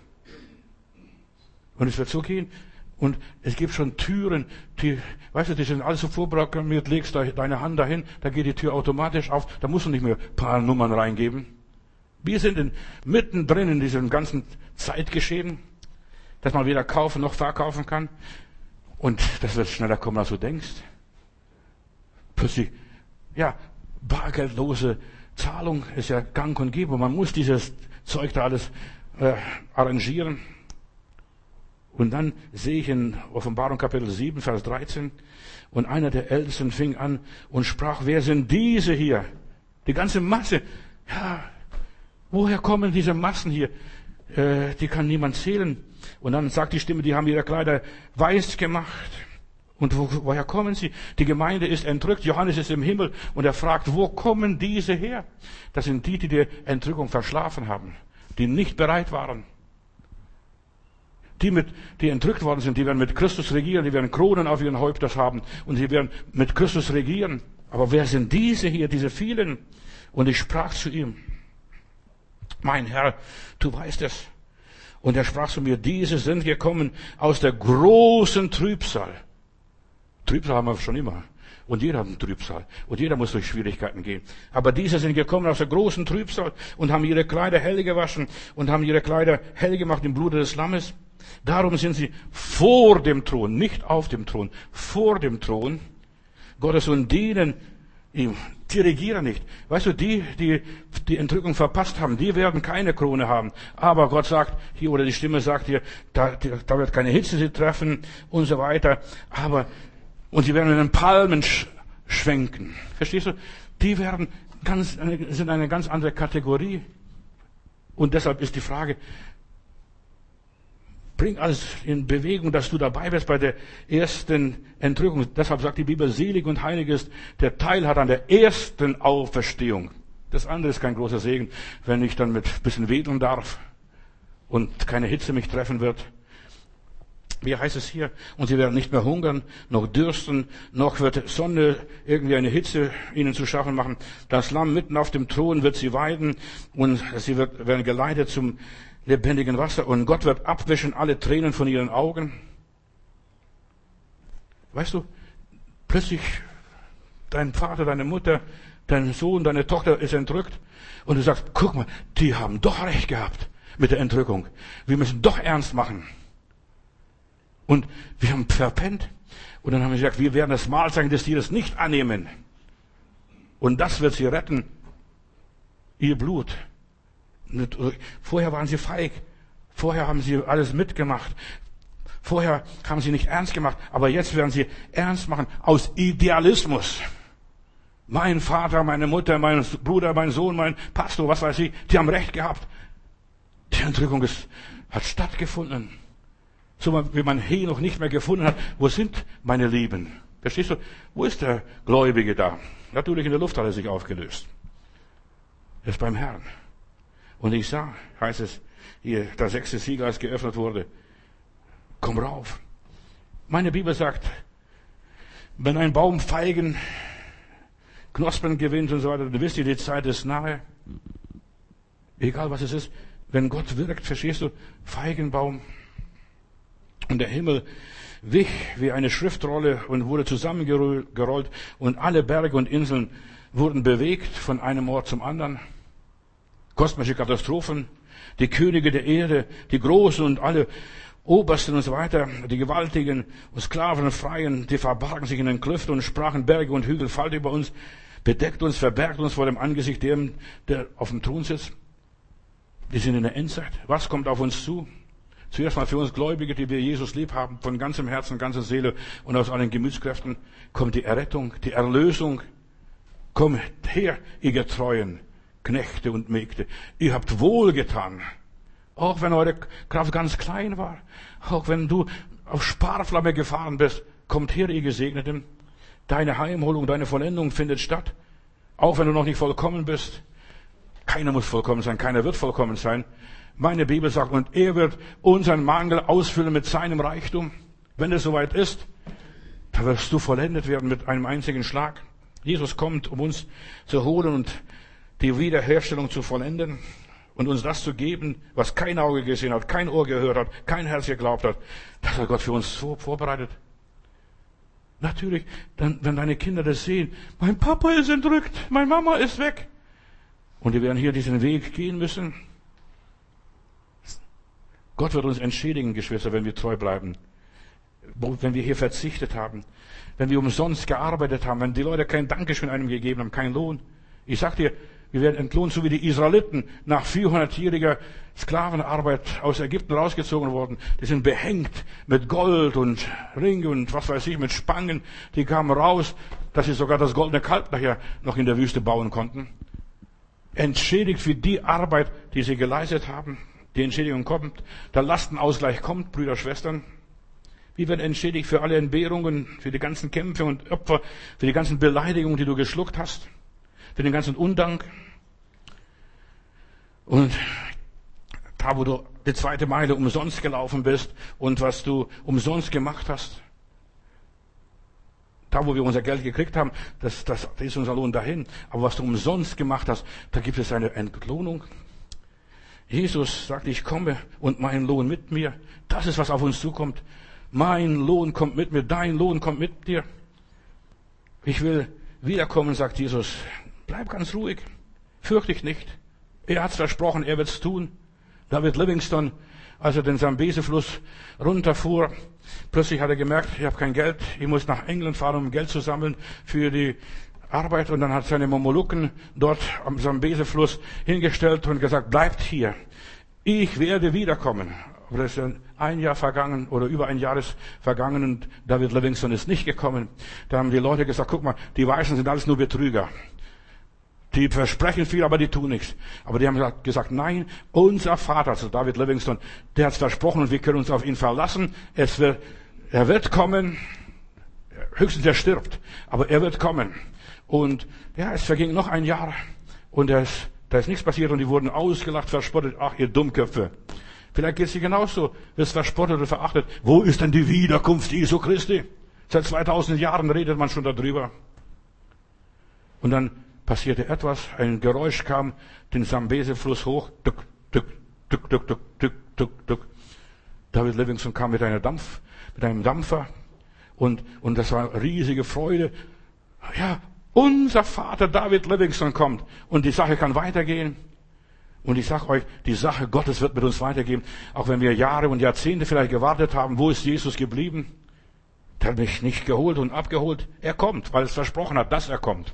Und es wird so gehen. Und es gibt schon Türen, die, weißt du, die sind alles so vorprogrammiert, legst da deine Hand dahin, da geht die Tür automatisch auf, da musst du nicht mehr ein paar Nummern reingeben. Wir sind in, mittendrin in diesem ganzen Zeitgeschehen, dass man weder kaufen noch verkaufen kann. Und das wird schneller kommen, als du denkst. Plötzlich, ja, bargeldlose Zahlung ist ja gang und gäbe. Man muss dieses Zeug da alles äh, arrangieren. Und dann sehe ich in Offenbarung Kapitel sieben, Vers dreizehn, und einer der Ältesten fing an und sprach, wer sind diese hier? Die ganze Masse. Ja, woher kommen diese Massen hier? Äh, die kann niemand zählen. Und dann sagt die Stimme, die haben ihre Kleider weiß gemacht Und wo, woher kommen sie? Die Gemeinde ist entrückt, Johannes ist im Himmel und er fragt, wo kommen diese her? Das sind die, die die Entrückung verschlafen haben, die nicht bereit waren. Die, mit, die entrückt worden sind, die werden mit Christus regieren, die werden Kronen auf ihren Häuptern haben und sie werden mit Christus regieren. Aber wer sind diese hier, diese vielen? Und ich sprach zu ihm, mein Herr, du weißt es. Und er sprach zu mir, diese sind gekommen aus der großen Trübsal. Trübsal haben wir schon immer. Und jeder hat einen Trübsal. Und jeder muss durch Schwierigkeiten gehen. Aber diese sind gekommen aus der großen Trübsal und haben ihre Kleider hell gewaschen und haben ihre Kleider hell gemacht im Blute des Lammes. Darum sind sie vor dem Thron, nicht auf dem Thron, vor dem Thron Gottes und dienen ihm. Die regieren nicht. Weißt du, die, die die Entrückung verpasst haben, die werden keine Krone haben. Aber Gott sagt hier, oder die Stimme sagt hier, da, da wird keine Hitze sie treffen und so weiter. Aber, und sie werden in den Palmen sch- schwenken. Verstehst du? Die werden ganz, sind eine ganz andere Kategorie. Und deshalb ist die Frage, bring alles in Bewegung, dass du dabei bist bei der ersten Entrückung. Deshalb sagt die Bibel, selig und heilig ist, der Teil hat an der ersten Auferstehung. Das andere ist kein großer Segen, wenn ich dann mit ein bisschen wedeln darf und keine Hitze mich treffen wird. Wie heißt es hier? Und sie werden nicht mehr hungern, noch dürsten, noch wird Sonne irgendwie eine Hitze ihnen zu schaffen machen. Das Lamm mitten auf dem Thron wird sie weiden und sie wird, werden geleitet zum lebendigen Wasser und Gott wird abwischen alle Tränen von ihren Augen. Weißt du, plötzlich dein Vater, deine Mutter, dein Sohn, deine Tochter ist entrückt und du sagst, guck mal, die haben doch recht gehabt mit der Entrückung. Wir müssen doch ernst machen. Und wir haben verpennt. Und dann haben wir gesagt, wir werden das Mahlzeichen des Tieres nicht annehmen. Und das wird sie retten. Ihr Blut. Vorher waren sie feig. Vorher haben sie alles mitgemacht. Vorher haben sie nicht ernst gemacht. Aber jetzt werden sie ernst machen aus Idealismus. Mein Vater, meine Mutter, mein Bruder, mein Sohn, mein Pastor, was weiß ich, die haben recht gehabt. Die Entrückung ist, hat stattgefunden. So wie man hier noch nicht mehr gefunden hat, wo sind meine Lieben? Verstehst du? Wo ist der Gläubige da? Natürlich in der Luft hat er sich aufgelöst. Er ist beim Herrn. Und ich sah, heißt es, hier, das sechste Siegel, als geöffnet wurde, komm rauf. Meine Bibel sagt, wenn ein Baum Feigen, Knospen gewinnt und so weiter, dann wisst ihr, die Zeit ist nahe. Egal was es ist, wenn Gott wirkt, verstehst du, Feigenbaum. Und der Himmel wich wie eine Schriftrolle und wurde zusammengerollt und alle Berge und Inseln wurden bewegt von einem Ort zum anderen. Kosmische Katastrophen, die Könige der Erde, die Großen und alle Obersten und so weiter, die Gewaltigen und Sklaven und Freien, die verbargen sich in den Klüften und sprachen, Berge und Hügel, fallt über uns, bedeckt uns, verbergt uns vor dem Angesicht dem, der auf dem Thron sitzt. Die sind in der Endzeit. Was kommt auf uns zu? Zuerst mal für uns Gläubige, die wir Jesus lieb haben, von ganzem Herzen, ganzer Seele und aus allen Gemütskräften, kommt die Errettung, die Erlösung. Kommt her, ihr Getreuen, Knechte und Mägde. Ihr habt wohlgetan. Auch wenn eure Kraft ganz klein war. Auch wenn du auf Sparflamme gefahren bist. Kommt her, ihr Gesegneten. Deine Heimholung, deine Vollendung findet statt. Auch wenn du noch nicht vollkommen bist. Keiner muss vollkommen sein, keiner wird vollkommen sein. Meine Bibel sagt, und er wird unseren Mangel ausfüllen mit seinem Reichtum. Wenn es soweit ist, da wirst du vollendet werden mit einem einzigen Schlag. Jesus kommt, um uns zu holen und die Wiederherstellung zu vollenden und uns das zu geben, was kein Auge gesehen hat, kein Ohr gehört hat, kein Herz geglaubt hat. Das hat Gott für uns so vorbereitet. Natürlich, dann, wenn deine Kinder das sehen, mein Papa ist entrückt, meine Mama ist weg. Und die werden hier diesen Weg gehen müssen. Gott wird uns entschädigen, Geschwister, wenn wir treu bleiben. Wenn wir hier verzichtet haben. Wenn wir umsonst gearbeitet haben. Wenn die Leute kein Dankeschön einem gegeben haben, kein Lohn. Ich sag dir, wir werden entlohnt, so wie die Israeliten nach vierhundertjähriger Sklavenarbeit aus Ägypten rausgezogen worden. Die sind behängt mit Gold und Ringe und was weiß ich, mit Spangen. Die kamen raus, dass sie sogar das goldene Kalb nachher noch in der Wüste bauen konnten. Entschädigt für die Arbeit, die sie geleistet haben. Die Entschädigung kommt, der Lastenausgleich kommt, Brüder, Schwestern. Wir werden entschädigt für alle Entbehrungen, für die ganzen Kämpfe und Opfer, für die ganzen Beleidigungen, die du geschluckt hast, für den ganzen Undank. Und da, wo du die zweite Meile umsonst gelaufen bist und was du umsonst gemacht hast, da, wo wir unser Geld gekriegt haben, das, das, das ist unser Lohn dahin. Aber was du umsonst gemacht hast, da gibt es eine Entlohnung. Jesus sagt, ich komme und mein Lohn mit mir. Das ist, was auf uns zukommt. Mein Lohn kommt mit mir, dein Lohn kommt mit dir. Ich will wiederkommen, sagt Jesus. Bleib ganz ruhig, fürchte dich nicht. Er hat's versprochen, er wird's tun. David Livingstone, als er den Sambesi-Fluss runterfuhr, plötzlich hat er gemerkt, ich habe kein Geld, ich muss nach England fahren, um Geld zu sammeln für die Arbeit. Und dann hat seine Mamelucken dort am Sambesi-Fluss hingestellt und gesagt, bleibt hier, ich werde wiederkommen. Aber das ist ein Jahr vergangen oder über ein Jahr ist vergangen und David Livingstone ist nicht gekommen. Da haben die Leute gesagt, guck mal, die Weißen sind alles nur Betrüger. Die versprechen viel, aber die tun nichts. Aber die haben gesagt, nein, unser Vater, also David Livingstone, der hat es versprochen und wir können uns auf ihn verlassen. Es wird, er wird kommen, höchstens er stirbt, aber er wird kommen. Und ja, es verging noch ein Jahr und da ist, da ist nichts passiert und die wurden ausgelacht, verspottet. Ach, ihr Dummköpfe. Vielleicht geht es dir genauso, wirst verspottet oder verachtet. Wo ist denn die Wiederkunft Jesu Christi? Seit zweitausend Jahren redet man schon darüber. Und dann passierte etwas, ein Geräusch kam den Sambesi-Fluss hoch. Duck, duck, duck, duck, duck, duck, duck, duck. David Livingstone kam mit einer Dampf, mit einem Dampfer und, und das war riesige Freude. Ja, unser Vater David Livingstone kommt und die Sache kann weitergehen. Und ich sage euch, die Sache Gottes wird mit uns weitergehen. Auch wenn wir Jahre und Jahrzehnte vielleicht gewartet haben, wo ist Jesus geblieben? Der hat mich nicht geholt und abgeholt. Er kommt, weil es versprochen hat, dass er kommt.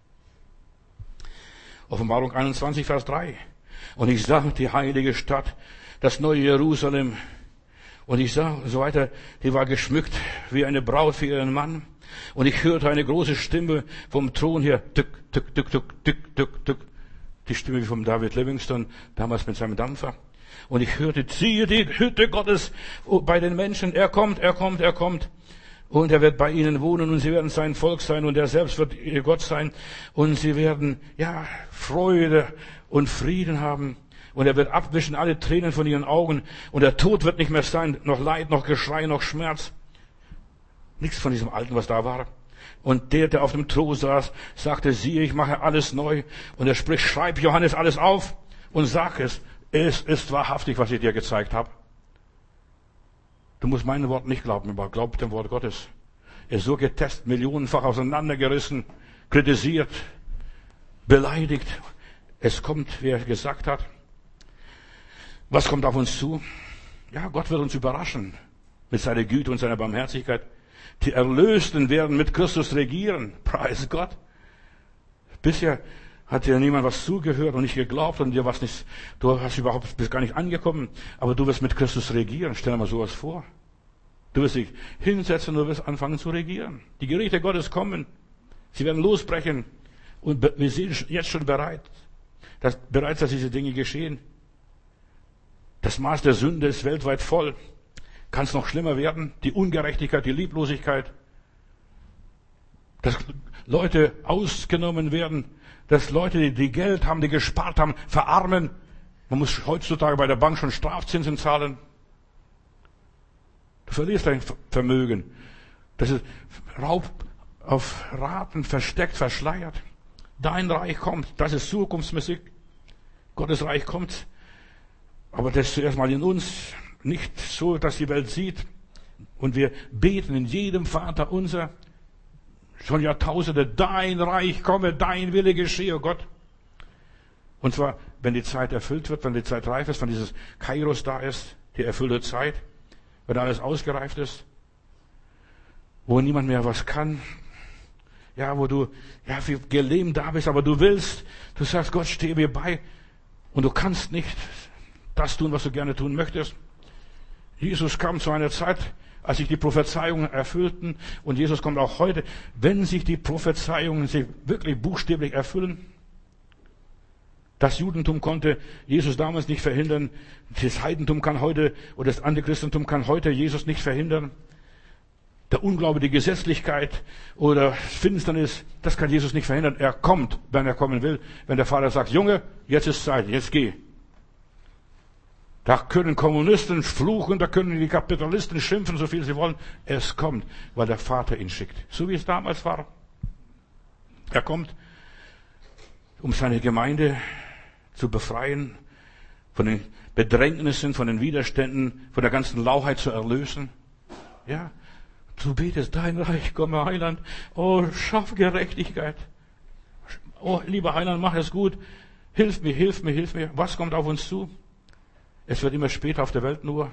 Offenbarung einundzwanzig, Vers drei. Und ich sah die heilige Stadt, das neue Jerusalem. Und ich sah und so weiter, die war geschmückt wie eine Braut für ihren Mann. Und ich hörte eine große Stimme vom Thron her. Tück, tück, tück, tück, tück, tück, tück. Die Stimme wie von David Livingstone, damals mit seinem Dampfer. Und ich hörte, ziehe die Hütte Gottes bei den Menschen. Er kommt, er kommt, er kommt. Und er wird bei ihnen wohnen und sie werden sein Volk sein und er selbst wird ihr Gott sein. Und sie werden, ja, Freude und Frieden haben. Und er wird abwischen alle Tränen von ihren Augen. Und der Tod wird nicht mehr sein, noch Leid, noch Geschrei, noch Schmerz. Nichts von diesem Alten, was da war. Und der, der auf dem Thron saß, sagte, siehe, ich mache alles neu. Und er spricht, schreib Johannes alles auf und sag es. Es ist wahrhaftig, was ich dir gezeigt habe. Du musst meinen Worten nicht glauben, aber glaub dem Wort Gottes. Er ist so getestet, millionenfach auseinandergerissen, kritisiert, beleidigt. Es kommt, wie er gesagt hat. Was kommt auf uns zu? Ja, Gott wird uns überraschen mit seiner Güte und seiner Barmherzigkeit. Die Erlösten werden mit Christus regieren. Preis Gott. Bisher hat dir niemand was zugehört und nicht geglaubt und dir was nicht, du hast überhaupt, bist gar nicht angekommen, aber du wirst mit Christus regieren. Stell dir mal sowas vor. Du wirst dich hinsetzen und du wirst anfangen zu regieren. Die Gerichte Gottes kommen. Sie werden losbrechen und wir sind jetzt schon bereit, dass, bereits, dass diese Dinge geschehen. Das Maß der Sünde ist weltweit voll. Kann es noch schlimmer werden? Die Ungerechtigkeit, die Lieblosigkeit. Dass Leute ausgenommen werden. Dass Leute, die, die Geld haben, die gespart haben, verarmen. Man muss heutzutage bei der Bank schon Strafzinsen zahlen. Du verlierst dein Vermögen. Das ist Raub auf Raten, versteckt, verschleiert. Dein Reich kommt. Das ist Zukunftsmusik. Gottes Reich kommt. Aber das ist zuerst mal in uns. Nicht so, dass die Welt sieht. Und wir beten in jedem Vater unser, schon Jahrtausende, dein Reich komme, dein Wille geschehe, Gott. Und zwar, wenn die Zeit erfüllt wird, wenn die Zeit reif ist, wenn dieses Kairos da ist, die erfüllte Zeit, wenn alles ausgereift ist, wo niemand mehr was kann, ja, wo du, ja, wie gelähmt da bist, aber du willst, du sagst, Gott, stehe mir bei, und du kannst nicht das tun, was du gerne tun möchtest. Jesus kam zu einer Zeit, als sich die Prophezeiungen erfüllten, und Jesus kommt auch heute, wenn sich die Prophezeiungen sich wirklich buchstäblich erfüllen. Das Judentum konnte Jesus damals nicht verhindern, das Heidentum kann heute, oder das Antichristentum kann heute Jesus nicht verhindern. der Unglaube, die Gesetzlichkeit oder Finsternis, das kann Jesus nicht verhindern. Er kommt, wenn er kommen will. Wenn der Vater sagt, Junge, jetzt ist Zeit, jetzt geh. Da können Kommunisten fluchen, da können die Kapitalisten schimpfen, so viel sie wollen. Es kommt, weil der Vater ihn schickt. So wie es damals war. Er kommt, um seine Gemeinde zu befreien, von den Bedrängnissen, von den Widerständen, von der ganzen Lauheit zu erlösen. Ja, du betest, dein Reich komme, Heiland. Oh, schaff Gerechtigkeit. Oh, lieber Heiland, mach es gut. Hilf mir, hilf mir, hilf mir. Was kommt auf uns zu? Es wird immer später auf der Welt nur.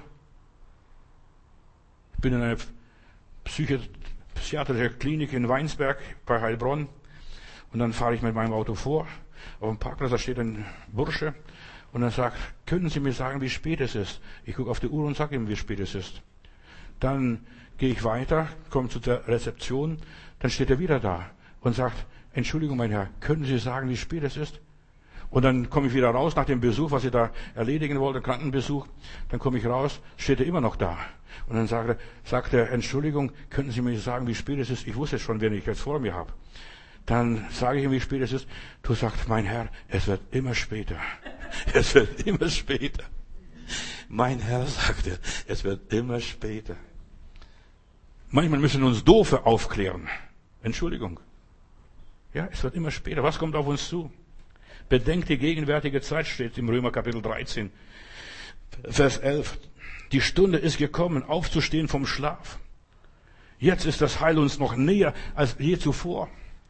Ich bin in einer psychiatrischen Klinik in Weinsberg bei Heilbronn. Und dann fahre ich mit meinem Auto vor. Auf dem Parkplatz, da steht ein Bursche. Und er sagt, können Sie mir sagen, wie spät es ist? Ich gucke auf die Uhr und sage ihm, wie spät es ist. Dann gehe ich weiter, komme zu der Rezeption. Dann steht er wieder da und sagt, Entschuldigung, mein Herr, können Sie sagen, wie spät es ist? Und dann komme ich wieder raus nach dem Besuch, was ich da erledigen wollte, Krankenbesuch. Dann komme ich raus, steht er immer noch da. Und dann sagt er, sagt er, Entschuldigung, könnten Sie mir sagen, wie spät es ist? Ich wusste schon, wen ich jetzt vor mir habe. Dann sage ich ihm, wie spät es ist. Du sagst, mein Herr, es wird immer später. Es wird immer später. Mein Herr, sagt er, es wird immer später. Manchmal müssen uns Doofe aufklären. Entschuldigung. Ja, es wird immer später. Was kommt auf uns zu? Bedenkt die gegenwärtige Zeit, steht im Römer Kapitel dreizehn, Vers elf. Die Stunde ist gekommen, aufzustehen vom Schlaf. Jetzt ist das Heil uns noch näher als je zuvor.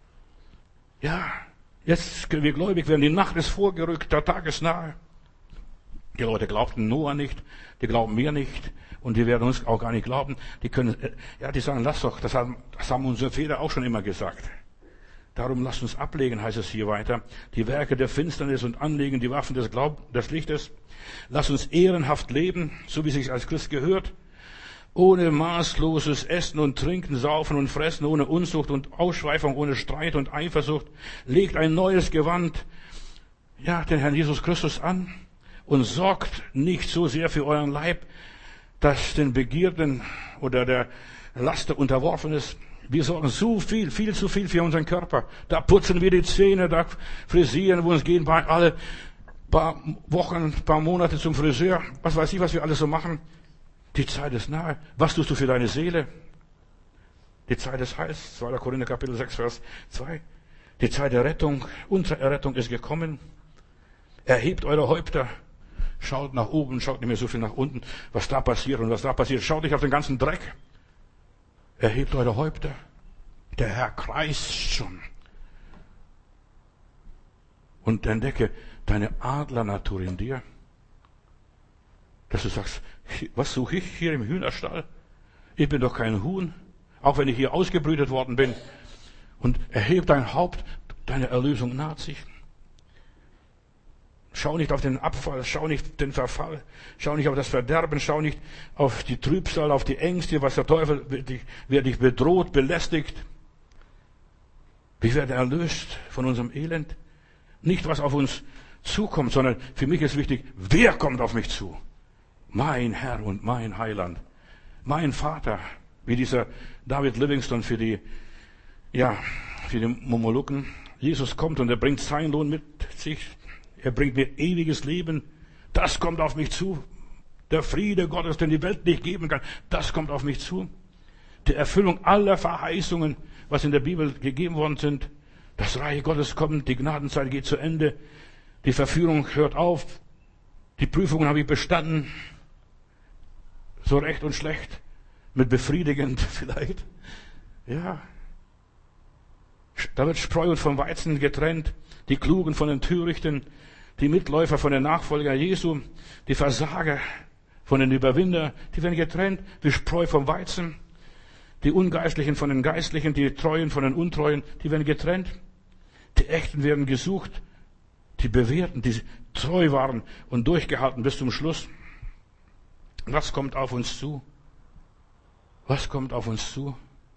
Ja, jetzt, wir gläubig werden, die Nacht ist vorgerückt, der Tag ist nahe. Die Leute glaubten Noah nicht, die glauben mir nicht und die werden uns auch gar nicht glauben. Die können, ja, die sagen, lass doch, das haben, das haben unsere Väter auch schon immer gesagt. Darum lasst uns ablegen, heißt es hier weiter, die Werke der Finsternis und anlegen die Waffen des Glaub, des Lichtes. Lasst uns ehrenhaft leben, so wie es sich als Christ gehört, ohne maßloses Essen und Trinken, Saufen und Fressen, ohne Unzucht und Ausschweifung, ohne Streit und Eifersucht. Legt ein neues Gewand, ja, den Herrn Jesus Christus an und sorgt nicht so sehr für euren Leib, dass den Begierden oder der Laster unterworfen ist. Wir sorgen so viel, viel zu viel für unseren Körper. Da putzen wir die Zähne, da frisieren wir uns, gehen bei alle paar Wochen, paar Monate zum Friseur. Was weiß ich, was wir alles so machen. Die Zeit ist nahe. Was tust du für deine Seele? Die Zeit des Heils. zweiter Korinther Kapitel sechs, Vers zwei. Die Zeit der Rettung, unsere Errettung ist gekommen. Erhebt eure Häupter. Schaut nach oben, schaut nicht mehr so viel nach unten, was da passiert und was da passiert. Schaut nicht auf den ganzen Dreck. Erhebt eure Häupter. Der Herr kreist schon. Und entdecke deine Adlernatur in dir. Dass du sagst, was suche ich hier im Hühnerstall? Ich bin doch kein Huhn. Auch wenn ich hier ausgebrütet worden bin. Und erhebe dein Haupt, deine Erlösung naht sich. Schau nicht auf den Abfall, schau nicht auf den Verfall, schau nicht auf das Verderben, schau nicht auf die Trübsal, auf die Ängste, was der Teufel, wer dich bedroht, belästigt. Wir werden erlöst von unserem Elend. Nicht, was auf uns zukommt, sondern für mich ist wichtig, wer kommt auf mich zu? Mein Herr und mein Heiland. Mein Vater, wie dieser David Livingstone für die, ja, für die Mumuluken. Jesus kommt und er bringt seinen Lohn mit sich. Er bringt mir ewiges Leben. Das kommt auf mich zu. Der Friede Gottes, den die Welt nicht geben kann, das kommt auf mich zu. Die Erfüllung aller Verheißungen, was in der Bibel gegeben worden sind. Das Reich Gottes kommt, die Gnadenzeit geht zu Ende. Die Verführung hört auf. Die Prüfungen habe ich bestanden. So recht und schlecht. Mit befriedigend vielleicht. Ja. Da wird Spreu und vom Weizen getrennt. Die Klugen von den Törichten. Die Mitläufer von den Nachfolgern Jesu. Die Versager von den Überwindern. Die werden getrennt wie Spreu vom Weizen. Die Ungeistlichen von den Geistlichen. Die Treuen von den Untreuen. Die werden getrennt. Die Echten werden gesucht. Die Bewährten, die treu waren und durchgehalten bis zum Schluss. Was kommt auf uns zu? Was kommt auf uns zu?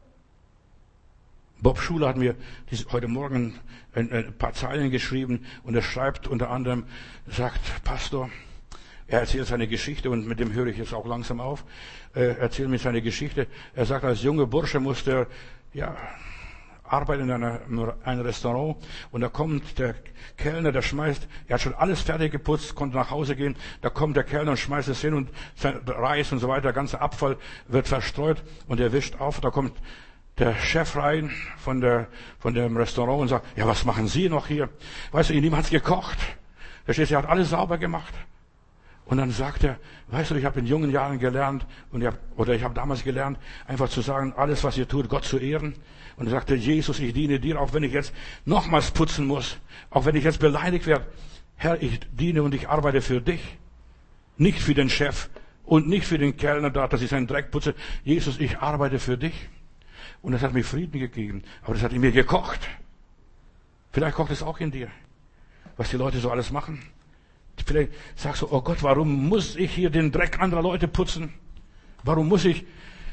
Bob Schuler hat mir heute Morgen ein, ein paar Zeilen geschrieben und er schreibt unter anderem, sagt, Pastor, Er erzählt seine Geschichte und mit dem höre ich jetzt auch langsam auf. Er erzählt mir seine Geschichte. Er sagt, als junger Bursche musste er, ja, arbeiten in einer, in einem Restaurant und da kommt der Kellner, der schmeißt, er hat schon alles fertig geputzt, konnte nach Hause gehen, da kommt der Kellner und schmeißt es hin und sein Reis und so weiter, der ganze Abfall wird verstreut und er wischt auf, da kommt der Chef rein von der, von dem Restaurant und sagt, ja, was machen Sie noch hier? Weißt du, ihm hat's gekocht. Da steht, er hat alles sauber gemacht. Und dann sagt er, weißt du, ich habe in jungen Jahren gelernt, und ich hab, oder ich habe damals gelernt, einfach zu sagen, alles, was ihr tut, Gott zu ehren. Und er sagte, Jesus, ich diene dir, auch wenn ich jetzt nochmals putzen muss, auch wenn ich jetzt beleidigt werde. Herr, ich diene und ich arbeite für dich, nicht für den Chef und nicht für den Kellner da, dass ich seinen Dreck putze. Jesus, ich arbeite für dich. Und das hat mir Frieden gegeben, aber das hat in mir gekocht. Vielleicht kocht es auch in dir, was die Leute so alles machen. Vielleicht sagst du, oh Gott, warum muss ich hier den Dreck anderer Leute putzen? Warum muss ich,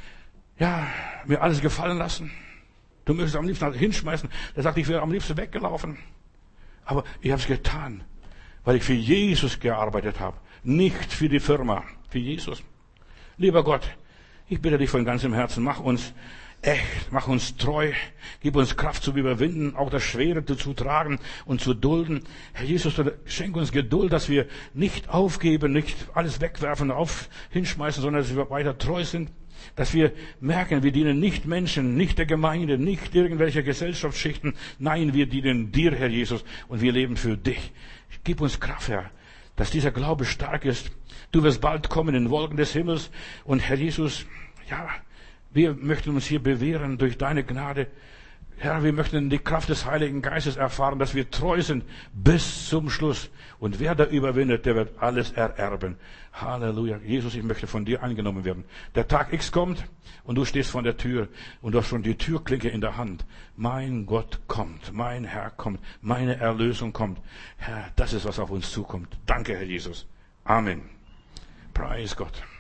ja, mir alles gefallen lassen? Du möchtest am liebsten hinschmeißen. Der sagt, ich wäre am liebsten weggelaufen. Aber ich habe es getan, weil ich für Jesus gearbeitet habe. Nicht für die Firma, für Jesus. Lieber Gott, ich bitte dich von ganzem Herzen, mach uns echt, mach uns treu, gib uns Kraft zu überwinden, auch das Schwere zu tragen und zu dulden. Herr Jesus, schenk uns Geduld, dass wir nicht aufgeben, nicht alles wegwerfen, auf, hinschmeißen, sondern dass wir weiter treu sind, dass wir merken, wir dienen nicht Menschen, nicht der Gemeinde, nicht irgendwelche Gesellschaftsschichten. Nein, wir dienen dir, Herr Jesus, und wir leben für dich. Gib uns Kraft, Herr, dass dieser Glaube stark ist. Du wirst bald kommen in Wolken des Himmels und Herr Jesus, ja, wir möchten uns hier bewähren durch deine Gnade. Herr, wir möchten die Kraft des Heiligen Geistes erfahren, dass wir treu sind bis zum Schluss. Und wer da überwindet, der wird alles ererben. Halleluja. Jesus, ich möchte von dir angenommen werden. Der Tag X kommt und du stehst vor der Tür und du hast schon die Türklinke in der Hand. Mein Gott kommt, mein Herr kommt, meine Erlösung kommt. Herr, das ist, was auf uns zukommt. Danke, Herr Jesus. Amen. Preis Gott.